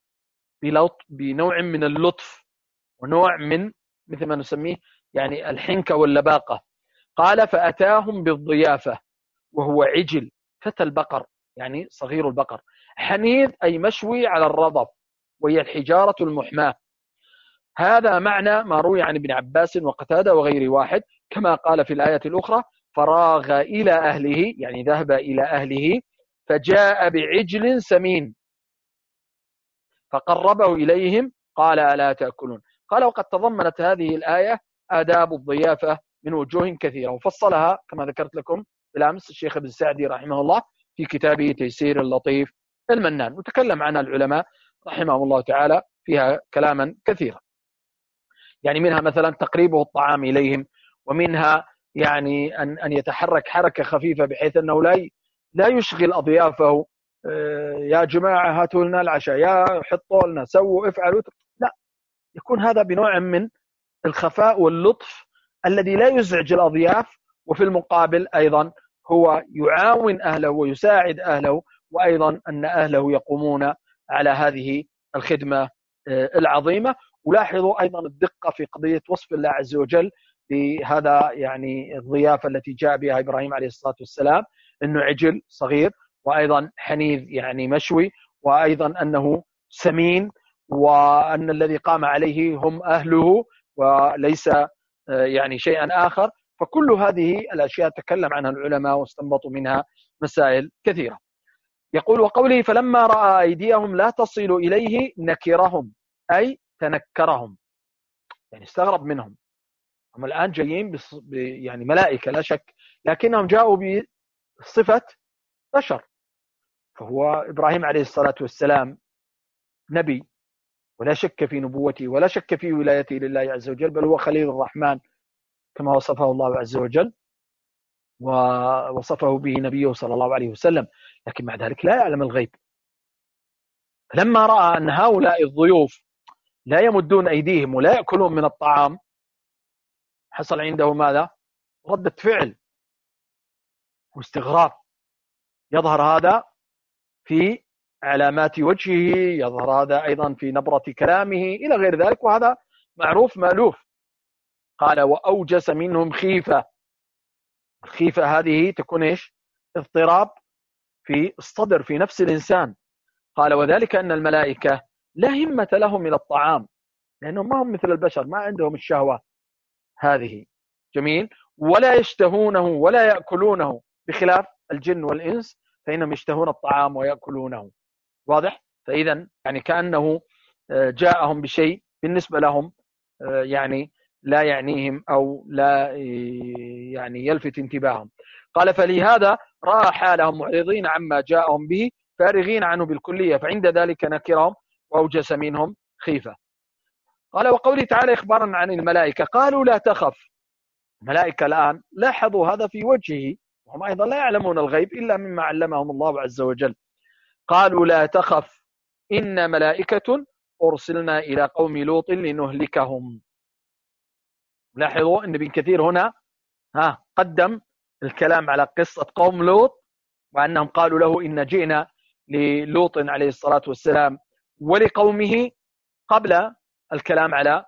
A: بنوع من اللطف ونوع من مثل ما نسميه يعني الحنكة واللباقة. قال فأتاهم بالضيافة وهو عجل فتى البقر يعني صغير البقر، حنيذ أي مشوي على الرضف وهي الحجارة المحماة. هذا معنى ما روي عن ابن عباس وقتادة وغير واحد، كما قال في الآية الأخرى فراغ إلى أهله يعني ذهب إلى أهله فجاء بعجل سمين فقربه إليهم قال ألا تأكلون. قال وقد تضمنت هذه الآية آداب الضيافة من وجوه كثيرة، وفصلها كما ذكرت لكم بالأمس الشيخ ابن سعدي رحمه الله في كتابه تيسير اللطيف المنان، وتكلم عنها العلماء رحمه الله تعالى فيها كلاما كثيرا. يعني منها مثلا تقريبه الطعام إليهم، ومنها يعني أن أن يتحرك حركة خفيفة بحيث أنه لا لا يشغل أضيافه يا جماعة هاتوا لنا العشاء، يا حطوا لنا، سووا افعلوا، لا، يكون هذا بنوع من الخفاء واللطف الذي لا يزعج الأضياف، وفي المقابل أيضا هو يعاون أهله ويساعد أهله، وأيضا أن أهله يقومون على هذه الخدمة العظيمة. ولاحظوا أيضا الدقة في قضية وصف الله عز وجل بهذا يعني الضيافة التي جاء بها إبراهيم عليه الصلاة والسلام، أنه عجل صغير، وأيضا حنيذ يعني مشوي، وأيضا أنه سمين، وأن الذي قام عليه هم أهله وليس يعني شيئا آخر. فكل هذه الأشياء تكلم عنها العلماء واستنبطوا منها مسائل كثيرة. يقول وقوله فلما رأى أيديهم لا تصل إليه نكرهم أي تنكرهم، يعني استغرب منهم. هم الآن جايين يعني ملائكة لا شك، لكنهم جاءوا بصفة بشر. فهو إبراهيم عليه الصلاة والسلام نبي ولا شك في نبوته ولا شك في ولايته لله عز وجل، بل هو خليل الرحمن كما وصفه الله عز وجل ووصفه به نبيه صلى الله عليه وسلم، لكن مع ذلك لا يعلم الغيب. لما رأى أن هؤلاء الضيوف لا يمدون أيديهم ولا يأكلون من الطعام، حصل عنده ماذا؟ ردة فعل واستغراب. يظهر هذا في علامات وجهه، يظهر هذا أيضا في نبرة كلامه إلى غير ذلك، وهذا معروف مألوف. قال وأوجس منهم خيفة. الخيفة هذه تكون إيش؟ اضطراب في الصدر في نفس الإنسان. قال وذلك أن الملائكة لا همة لهم إلى الطعام، لأنهم ما هم مثل البشر، ما عندهم الشهوة هذه، جميل، ولا يشتهونه ولا يأكلونه، بخلاف الجن والإنس فإنهم يشتهون الطعام ويأكلونه. واضح؟ فإذا يعني كأنه جاءهم بشيء بالنسبة لهم يعني لا يعنيهم أو لا يعني يلفت انتباههم. قال فلهذا رأى حالهم معرضين عما جاءهم به فارغين عنه بالكلية، فعند ذلك نكرهم وأوجس منهم خيفة. قال وقوله تعالى إخبارا عن الملائكة قالوا لا تخف. الملائكة الآن لاحظوا هذا في وجهه، وهم أيضا لا يعلمون الغيب إلا مما علمهم الله عز وجل. قالوا لا تخف إن ملائكة أرسلنا إلى قوم لوط لنهلكهم. لاحظوا أن ابن كثير هنا ها قدم الكلام على قصة قوم لوط، وأنهم قالوا له إن جئنا للوط عليه الصلاة والسلام ولقومه قبل الكلام على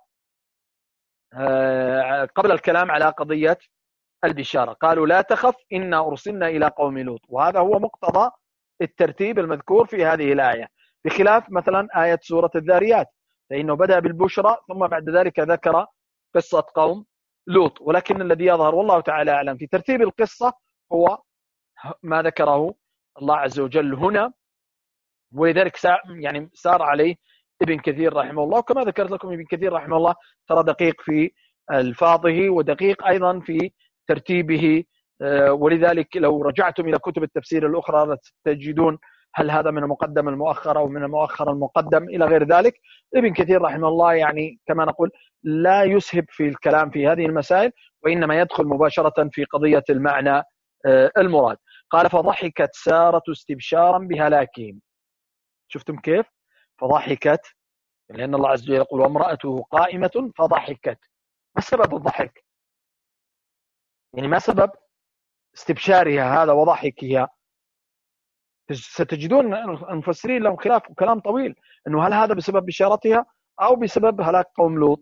A: قبل الكلام على قضية البشارة. قالوا لا تخف إنا أرسلنا إلى قوم لوط، وهذا هو مقتضى الترتيب المذكور في هذه الآية، بخلاف مثلا آية سورة الذاريات فإنه بدأ بالبشرى ثم بعد ذلك ذكر قصة قوم لوط. ولكن الذي يظهر والله تعالى أعلم في ترتيب القصة هو ما ذكره الله عز وجل هنا، ولذلك يعني سار عليه ابن كثير رحمه الله. كما ذكرت لكم ابن كثير رحمه الله ترى دقيق في الفاظه ودقيق أيضا في ترتيبه، ولذلك لو رجعتم إلى كتب التفسير الأخرى تجدون هل هذا من المقدم المؤخر أو من المؤخر المقدم إلى غير ذلك. ابن كثير رحمه الله يعني كما نقول لا يسهب في الكلام في هذه المسائل، وإنما يدخل مباشرة في قضية المعنى المراد. قال فضحكت سارة استبشارا بهلاكهم. شفتم كيف؟ فضحكت، لأن الله عز وجل يقول وامرأته قائمة فضحكت. ما سبب الضحك؟ يعني ما سبب استبشارها هذا وضحكها؟ ستجدون المفسرين لهم خلاف وكلام طويل أنه هل هذا بسبب بشارتها أو بسبب هلاك قوم لوط.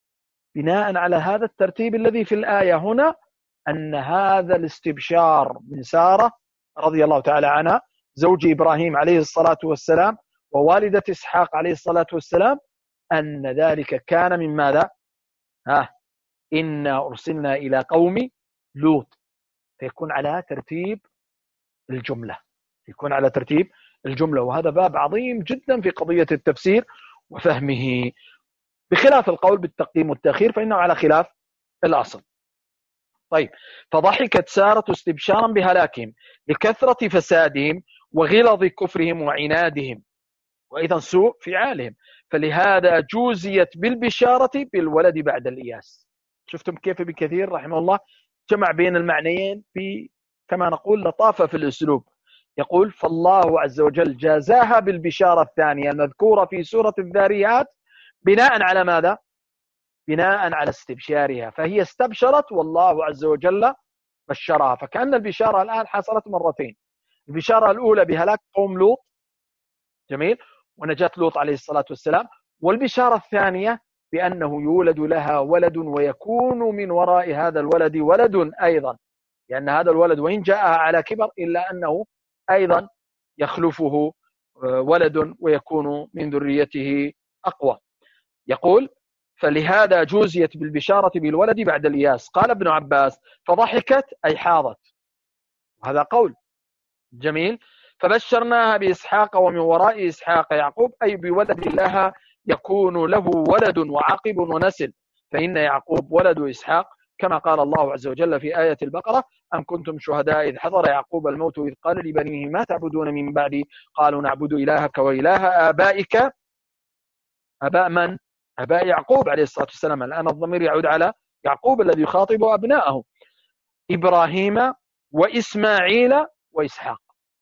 A: بناء على هذا الترتيب الذي في الآية هنا أن هذا الاستبشار من سارة رضي الله تعالى عنها زوج إبراهيم عليه الصلاة والسلام ووالدة إسحاق عليه الصلاة والسلام أن ذلك كان من ماذا؟ ها إنا أرسلنا إلى قوم لوط، فيكون على ترتيب الجملة، يكون على ترتيب الجملة. وهذا باب عظيم جدا في قضية التفسير وفهمه، بخلاف القول بالتقديم والتأخير فإنه على خلاف الأصل. طيب فضحكت سارة استبشارا بهلاكهم لكثرة فسادهم وغلظ كفرهم وعنادهم وأيضا سوء فعالهم، فلهذا جوزيت بالبشارة بالولد بعد الإياس. شفتم كيف ابن كثير رحمه الله جمع بين المعنيين في كما نقول لطافة في الأسلوب. يقول فالله عز وجل جازاها بالبشارة الثانية المذكورة في سورة الذاريات بناء على ماذا؟ بناء على استبشارها، فهي استبشرت والله عز وجل بشرها. فكأن البشارة الآن حصلت مرتين، البشارة الأولى بهلاك قوم لوط جميل ونجاة لوط عليه الصلاة والسلام، والبشارة الثانية بأنه يولد لها ولد ويكون من وراء هذا الولد ولد أيضا، لأن هذا الولد وإن جاءها على كبر إلا أنه أيضا يخلفه ولد ويكون من ذريته أقوى. يقول فلهذا جوزيت بالبشارة بالولد بعد الإياس. قال ابن عباس فضحكت أي حاضت، هذا قول جميل. فبشرناها بإسحاق ومن وراء إسحاق يعقوب أي بولد لها يكون له ولد وعقب ونسل، فإن يعقوب ولد إسحاق كما قال الله عز وجل في آية البقرة أم كنتم شهداء إذ حضر يعقوب الموت إذ قال لبنيه ما تعبدون من بعدي قالوا نعبد إلهك وإله آبائك. آباء من؟ آباء يعقوب عليه الصلاة والسلام. الآن الضمير يعود على يعقوب الذي يخاطب أبناءه إبراهيم وإسماعيل وإسحاق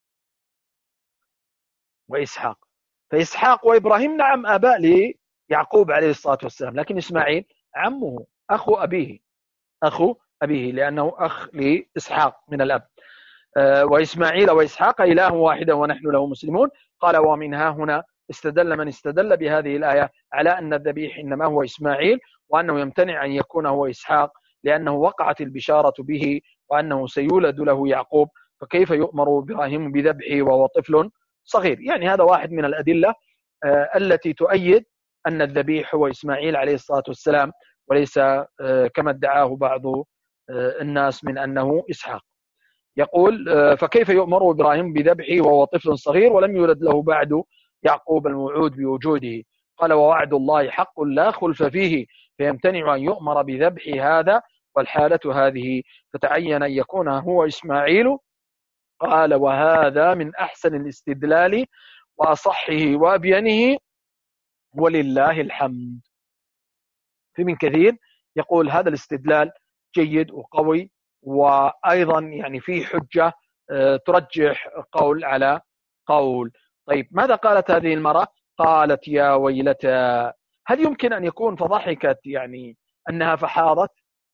A: وإسحاق فإسحاق وإبراهيم نعم آباء ليعقوب عليه الصلاة والسلام، لكن إسماعيل عمه أخو أبيه أخو أبيه لأنه أخ لإسحاق من الأب. أه وإسماعيل وإسحاق إله واحد ونحن له مسلمون. قال ومنها هنا استدل من استدل بهذه الآية على أن الذبيح إنما هو إسماعيل وأنه يمتنع أن يكون هو إسحاق لأنه وقعت البشارة به وأنه سيولد له يعقوب، فكيف يؤمر إبراهيم بذبحه وهو طفل صغير؟ يعني هذا واحد من الأدلة آه التي تؤيد أن الذبيح هو إسماعيل عليه الصلاة والسلام وليس آه كما ادعاه بعض آه الناس من أنه إسحاق. يقول فكيف يؤمر إبراهيم بذبحه وهو طفل صغير ولم يولد له بعد يعقوب الموعود بوجوده؟ قال ووعد الله حق لا خلف فيه، فيمتنع أن يؤمر بذبح هذا والحالة هذه، فتعين أن يكون هو إسماعيل. قال وهذا من أحسن الاستدلال وأصحه وأبينه ولله الحمد. في من كثير يقول هذا الاستدلال جيد وقوي، وأيضا يعني فيه حجة ترجح قول على قول. طيب ماذا قالت هذه المرأة؟ قالت يا ويلتى. هل يمكن أن يكون فضحكت يعني أنها فحاضت؟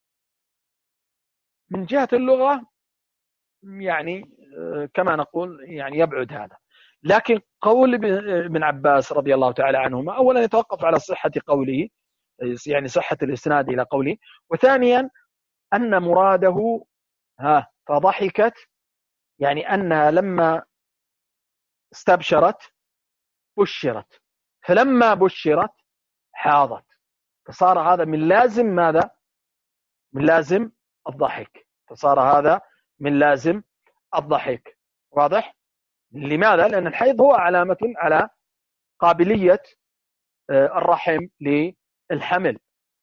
A: من جهة اللغة يعني كما نقول يعني يبعد هذا، لكن قول ابن عباس رضي الله تعالى عنهما أولا يتوقف على صحة قوله، يعني صحة الإسناد إلى قوله، وثانيا أن مراده ها فضحكت يعني أنها لما استبشرت بشرت، فلما بشرت حاضت، فصار هذا من لازم ماذا؟ من لازم الضحك، فصار هذا من لازم الضحك. واضح؟ لماذا؟ لأن الحيض هو علامة على قابلية الرحم للحمل.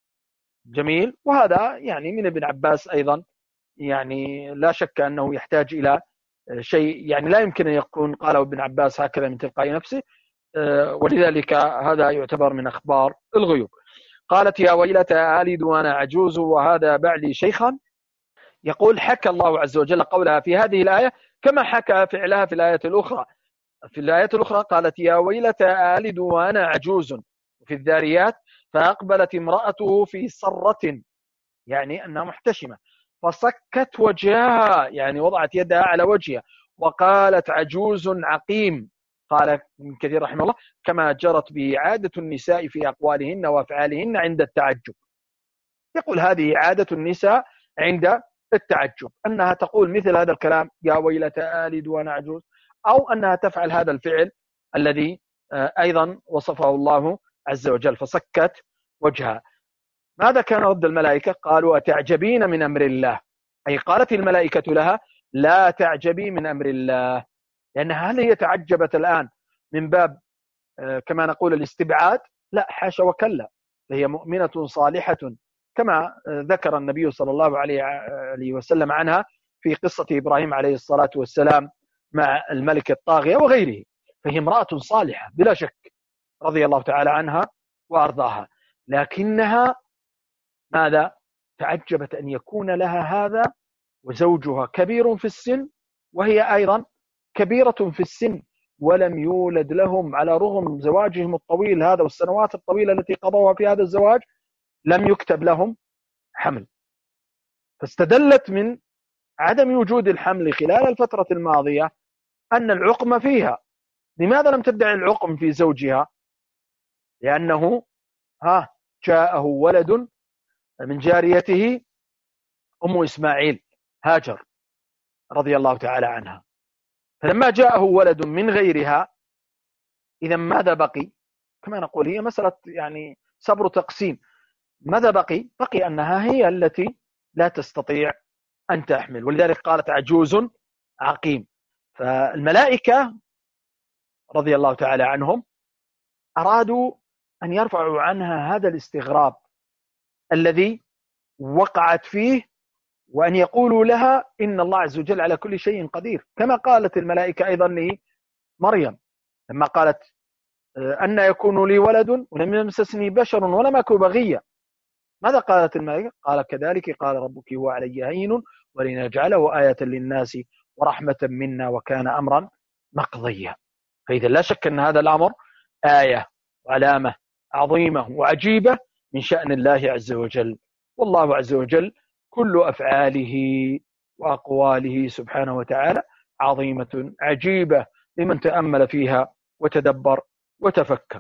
A: جميل. وهذا يعني من ابن عباس أيضا يعني لا شك أنه يحتاج إلى شيء، يعني لا يمكن أن يكون قاله ابن عباس هكذا من تلقاء نفسه، ولذلك هذا يعتبر من أخبار الغيوب. قالت يا ويلتى آلد وأنا عجوز وهذا بعلي شيخا. يقول حكى الله عز وجل قولها في هذه الآية كما حكى فعلها في الآية الأخرى. في الآية الأخرى قالت يا ويلتى آلد وأنا عجوز. وفي الذاريات فأقبلت امرأته في صرة، يعني أنها محتشمة، فصكت وجهها، يعني وضعت يدها على وجهها، وقالت عجوز عقيم. قال ابن كثير رحمه الله كما جرت به عادة النساء في أقوالهن وأفعالهن عند التعجب. يقول هذه عادة النساء عند التعجب، أنها تقول مثل هذا الكلام يا ويلتى آلد وأنا عجوز، أو أنها تفعل هذا الفعل الذي أيضا وصفه الله عز وجل، فصكت وجهها. ماذا كان رد الملائكة؟ قالوا أتعجبين من أمر الله، أي قالت الملائكة لها لا تعجبي من أمر الله، لأن هل هي تعجبت الآن من باب كما نقول الاستبعاد؟ لا حاشا وكلا، فهي مؤمنة صالحة كما ذكر النبي صلى الله عليه وسلم عنها في قصة إبراهيم عليه الصلاة والسلام مع الملك الطاغية وغيره، فهي امرأة صالحة بلا شك رضي الله تعالى عنها وأرضاها، لكنها ماذا؟ تعجبت أن يكون لها هذا وزوجها كبير في السن وهي أيضا كبيرة في السن، ولم يولد لهم على رغم زواجهم الطويل هذا والسنوات الطويلة التي قضوها في هذا الزواج لم يكتب لهم حمل. فاستدلت من عدم وجود الحمل خلال الفترة الماضية أن العقم فيها. لماذا لم تدعي العقم في زوجها؟ لأنه ها جاءه ولد من جاريته أم إسماعيل هاجر رضي الله تعالى عنها، فلما جاءه ولد من غيرها إذا ماذا بقي؟ كما نقول هي مسألة يعني صبر تقسيم. ماذا بقي؟ بقي أنها هي التي لا تستطيع أن تحمل، ولذلك قالت عجوز عقيم. فالملائكة رضي الله تعالى عنهم أرادوا أن يرفعوا عنها هذا الاستغراب الذي وقعت فيه، وأن يقولوا لها إن الله عز وجل على كل شيء قدير، كما قالت الملائكة أيضا لمريم لما قالت أن يكون لي ولد ولم يمسسني بشر ولم أكن بغيا. ماذا قالت الملائكة؟ قال كذلك قال ربك هو علي هين ولنجعله آية للناس ورحمة منا وكان أمرا مقضيا. فإذا لا شك أن هذا الأمر آية وعلامة عظيمة وعجيبة من شأن الله عز وجل، والله عز وجل كل أفعاله وأقواله سبحانه وتعالى عظيمة عجيبة لمن تأمل فيها وتدبر وتفكر.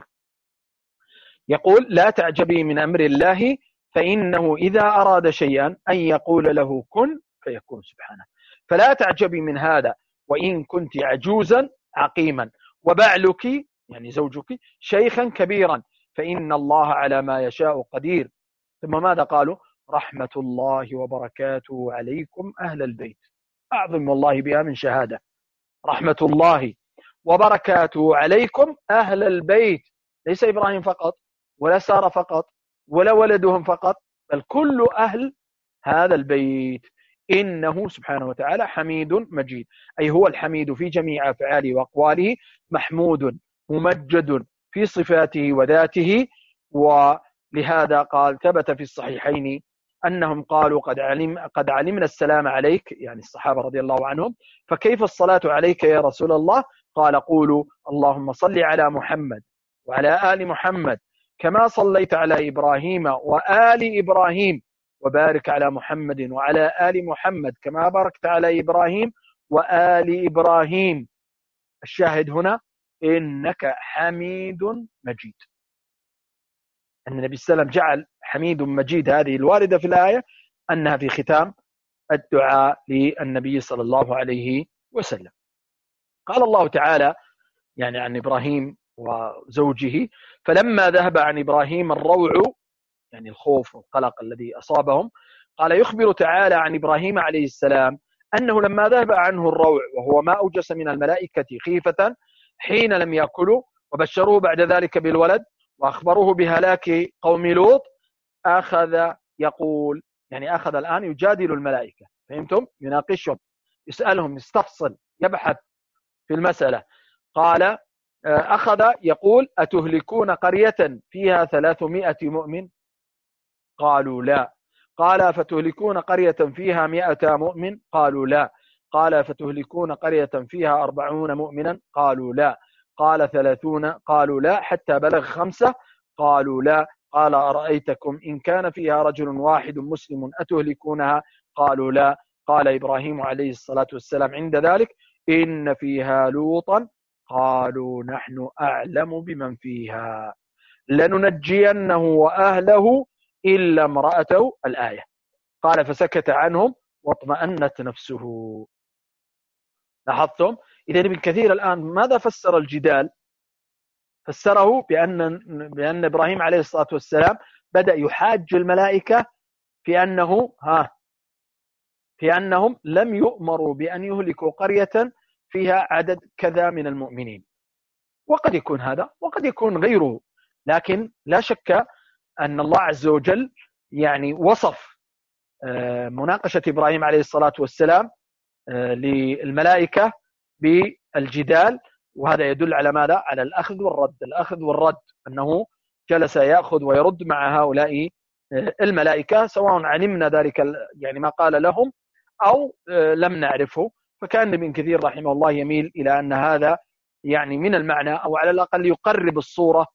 A: يقول لا تعجبي من أمر الله فإنه إذا أراد شيئا أن يقول له كن فيكون سبحانه. فلا تعجبي من هذا وإن كنت عجوزا عقيما وبعلك يعني زوجك شيخا كبيرا فإن الله على ما يشاء قدير. ثم ماذا قالوا؟ رحمة الله وبركاته عليكم أهل البيت. أعظم والله بها من شهادة. رحمة الله وبركاته عليكم أهل البيت، ليس إبراهيم فقط ولا سارة فقط ولا ولدهم فقط، بل كل أهل هذا البيت، إنه سبحانه وتعالى حميد مجيد، أي هو الحميد في جميع أفعاله وأقواله، محمود ممجد في صفاته وذاته. ولهذا قال ثبت في الصحيحين أنهم قالوا قد علم قد علمنا السلام عليك، يعني الصحابة رضي الله عنهم، فكيف الصلاة عليك يا رسول الله؟ قال قولوا اللهم صل على محمد وعلى آل محمد كما صليت على إبراهيم وآل إبراهيم، وبارك على محمد وعلى آل محمد كما باركت على إبراهيم وآل إبراهيم. الشاهد هنا إنك حميد مجيد. أن النبي صلى الله عليه وسلم جعل حميد مجيد هذه الواردة في الآية أنها في ختام الدعاء للنبي صلى الله عليه وسلم. قال الله تعالى يعني عن إبراهيم وزوجه: فلما ذهب عن إبراهيم الروع، يعني الخوف والقلق الذي أصابهم، قال يخبر تعالى عن إبراهيم عليه السلام أنه لما ذهب عنه الروع وهو ما أوجس من الملائكة خيفة حين لم يأكلوا، وبشروه بعد ذلك بالولد وأخبروه بهلاك قوم لوط، أخذ يقول، يعني أخذ الآن يجادل الملائكة، فهمتم؟ يناقشهم، يسألهم، يستفصل، يبحث في المسألة. قال أخذ يقول: أتهلكون قرية فيها ثلاثمائة مؤمن؟ قالوا لا. قال: فتهلكون قرية فيها مئة مؤمن؟ قالوا لا. قال: فتهلكون قرية فيها أربعون مؤمنا؟ قالوا لا. قال: ثلاثون؟ قالوا لا. حتى بلغ خمسة؟ قالوا لا. قال: أرأيتكم إن كان فيها رجل واحد مسلم أتهلكونها؟ قالوا لا. قال إبراهيم عليه الصلاة والسلام عند ذلك: إن فيها لوطا؟ قالوا نحن أعلم بمن فيها لننجينه وأهله إلا امرأته. الآية. قال: فسكت عنهم واطمأنت نفسه. لاحظتم؟ إذا ابن كثير الآن ماذا فسر الجدال؟ فسره بأن بأن إبراهيم عليه الصلاة والسلام بدأ يحاج الملائكة في أنه ها في أنهم لم يؤمروا بأن يهلكوا قرية فيها عدد كذا من المؤمنين. وقد يكون هذا وقد يكون غيره، لكن لا شك أن الله عز وجل يعني وصف مناقشة إبراهيم عليه الصلاة والسلام للملائكة بالجدال، وهذا يدل على ماذا؟ على الأخذ والرد. الأخذ والرد أنه جلس يأخذ ويرد مع هؤلاء الملائكة، سواء علمنا ذلك يعني ما قال لهم أو لم نعرفه. فكان ابن كثير رحمه الله يميل إلى أن هذا يعني من المعنى، أو على الأقل يقرب الصورة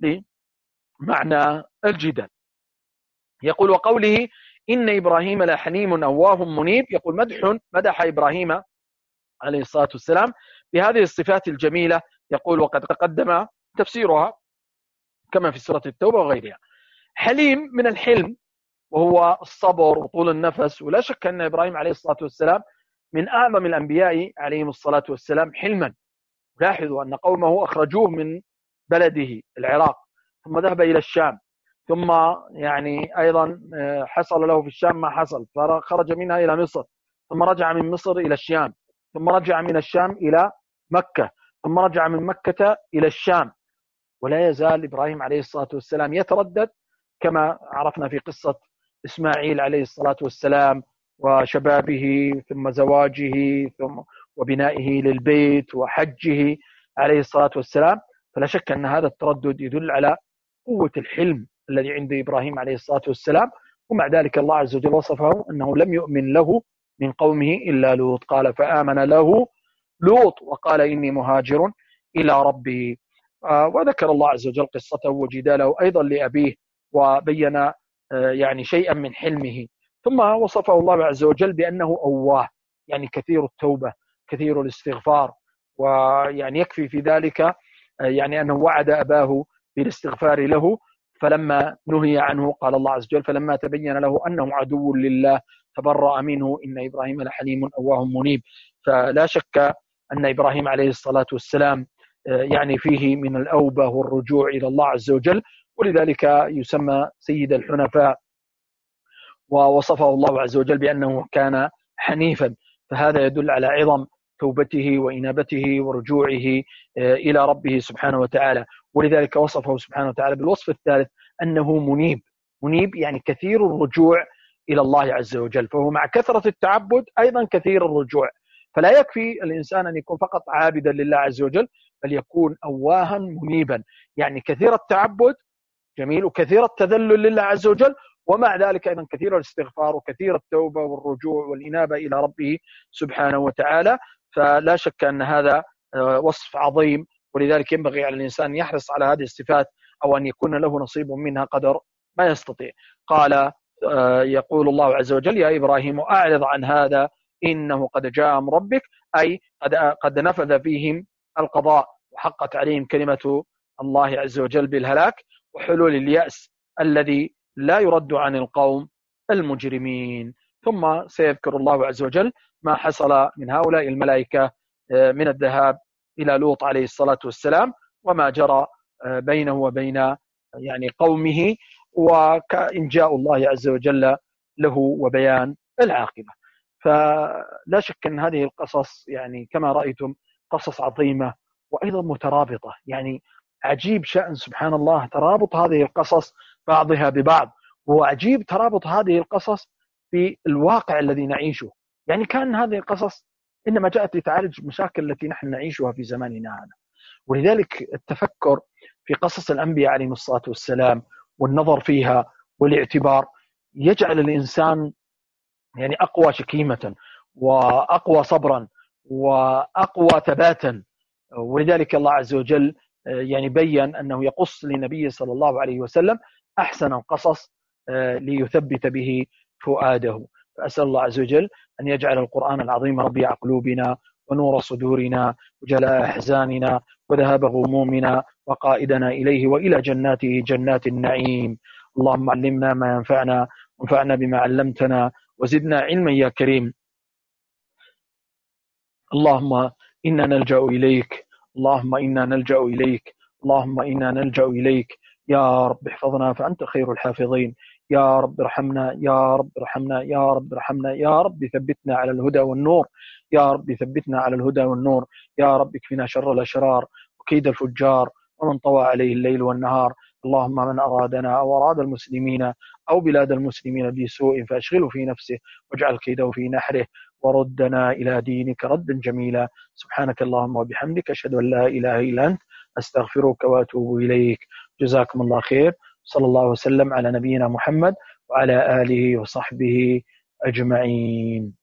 A: لمعنى الجدال. يقول: وقوله إن إبراهيم لحليم أواه منيب، يقول مدح مدح إبراهيم عليه الصلاة والسلام بهذه الصفات الجميلة. يقول: وقد تقدم تفسيرها كما في سورة التوبة وغيرها. حليم من الحلم وهو الصبر وطول النفس، ولا شك أن إبراهيم عليه الصلاة والسلام من أعظم الأنبياء عليهم الصلاة والسلام حلما. لاحظوا أن قومه أخرجوه من بلده العراق، ثم ذهب إلى الشام، ثم يعني أيضا حصل له في الشام ما حصل، فخرج منها إلى مصر، ثم رجع من مصر إلى الشام، ثم رجع من الشام إلى مكة، ثم رجع من مكة إلى الشام. ولا يزال إبراهيم عليه الصلاة والسلام يتردد، كما عرفنا في قصة إسماعيل عليه الصلاة والسلام وشبابه ثم زواجه ثم وبنائه للبيت وحجه عليه الصلاة والسلام. فلا شك أن هذا التردد يدل على قوة الحلم الذي عند إبراهيم عليه الصلاة والسلام. ومع ذلك الله عز وجل وصفه أنه لم يؤمن له من قومه إلا لوط، قال: فآمن له لوط وقال إني مهاجر إلى ربي. وذكر الله عز وجل قصته وجداله أيضا لأبيه، وبين يعني شيئا من حلمه. ثم وصفه الله عز وجل بأنه أواه، يعني كثير التوبة كثير الاستغفار. ويعني يكفي في ذلك يعني أنه وعد أباه بالاستغفار له، فلما نهي عنه قال الله عز وجل: فلما تبين له أنه عدو لله تبرأ منه إن إبراهيم لحليم أواه منيب. فلا شك أن إبراهيم عليه الصلاة والسلام يعني فيه من الأوبة والرجوع إلى الله عز وجل، ولذلك يسمى سيد الحنفاء. ووصفه الله عز وجل بأنه كان حنيفا. فهذا يدل على عظم توبته وإنابته ورجوعه إلى ربه سبحانه وتعالى. ولذلك وصفه سبحانه وتعالى بالوصف الثالث أنه منيب. منيب يعني كثير الرجوع إلى الله عز وجل، فهو مع كثرة التعبد أيضا كثير الرجوع. فلا يكفي الإنسان أن يكون فقط عابدا لله عز وجل، بل يكون أواها منيبا، يعني كثير التعبد جميل وكثير التذلل لله عز وجل، ومع ذلك أيضا كثير الاستغفار وكثير التوبة والرجوع والإنابة إلى ربه سبحانه وتعالى. فلا شك أن هذا وصف عظيم، ولذلك ينبغي على الإنسان يحرص على هذه الصفات أو أن يكون له نصيب منها قدر ما يستطيع. قال يقول الله عز وجل: يا إبراهيم أعرض عن هذا إنه قد جاء أمر ربك، أي قد, قد نفذ فيهم القضاء وحقت عليهم كلمة الله عز وجل بالهلاك وحلول اليأس الذي لا يرد عن القوم المجرمين. ثم سيذكر الله عز وجل ما حصل من هؤلاء الملائكة من الذهاب إلى لوط عليه الصلاة والسلام، وما جرى بينه وبين يعني قومه، وكإنجاء الله عز وجل له وبيان العاقبة. فلا شك أن هذه القصص يعني كما رأيتم قصص عظيمة وأيضا مترابطة. يعني عجيب شأن سبحان الله ترابط هذه القصص بعضها ببعض، وعجيب ترابط هذه القصص في الواقع الذي نعيشه. يعني كان هذه القصص إنما جاءت لتعالج مشاكل التي نحن نعيشها في زماننا هذا. ولذلك التفكر في قصص الأنبياء عليهم الصلاة والسلام والنظر فيها والاعتبار يجعل الإنسان يعني أقوى شكيمة وأقوى صبرا وأقوى ثباتا. ولذلك الله عز وجل يعني بيّن أنه يقص لنبيه صلى الله عليه وسلم أحسن القصص ليثبت به فؤاده. فأسأل الله عز وجل أن يجعل القرآن العظيم ربيع قلوبنا ونور صدورنا وجلاء أحزاننا وذهاب غمومنا وقائدنا إليه وإلى جناته جنات النعيم. اللهم علمنا ما ينفعنا وانفعنا بما علمتنا وزدنا علما يا كريم. اللهم إنا نلجأ إليك، اللهم إنا نلجأ إليك، اللهم إنا نلجأ إليك. يا رب احفظنا فأنت خير الحافظين. يا رب ارحمنا، يا رب ارحمنا، يا رب ارحمنا، يا رب ثبتنا على الهدى والنور، يا رب ثبتنا على الهدى والنور. يا رب اكفنا شر الأشرار وكيد الفجار ومن طوى عليه الليل والنهار. اللهم من أرادنا أو أراد المسلمين أو بلاد المسلمين بسوء فأشغله في نفسه واجعل كيده في نحره وردنا إلى دينك ردا جميلا. سبحانك اللهم وبحمدك أشهد أن لا إله إلا أنت أستغفرك وأتوب إليك. جزاكم الله خير. صلى الله وسلم على نبينا محمد وعلى آله وصحبه أجمعين.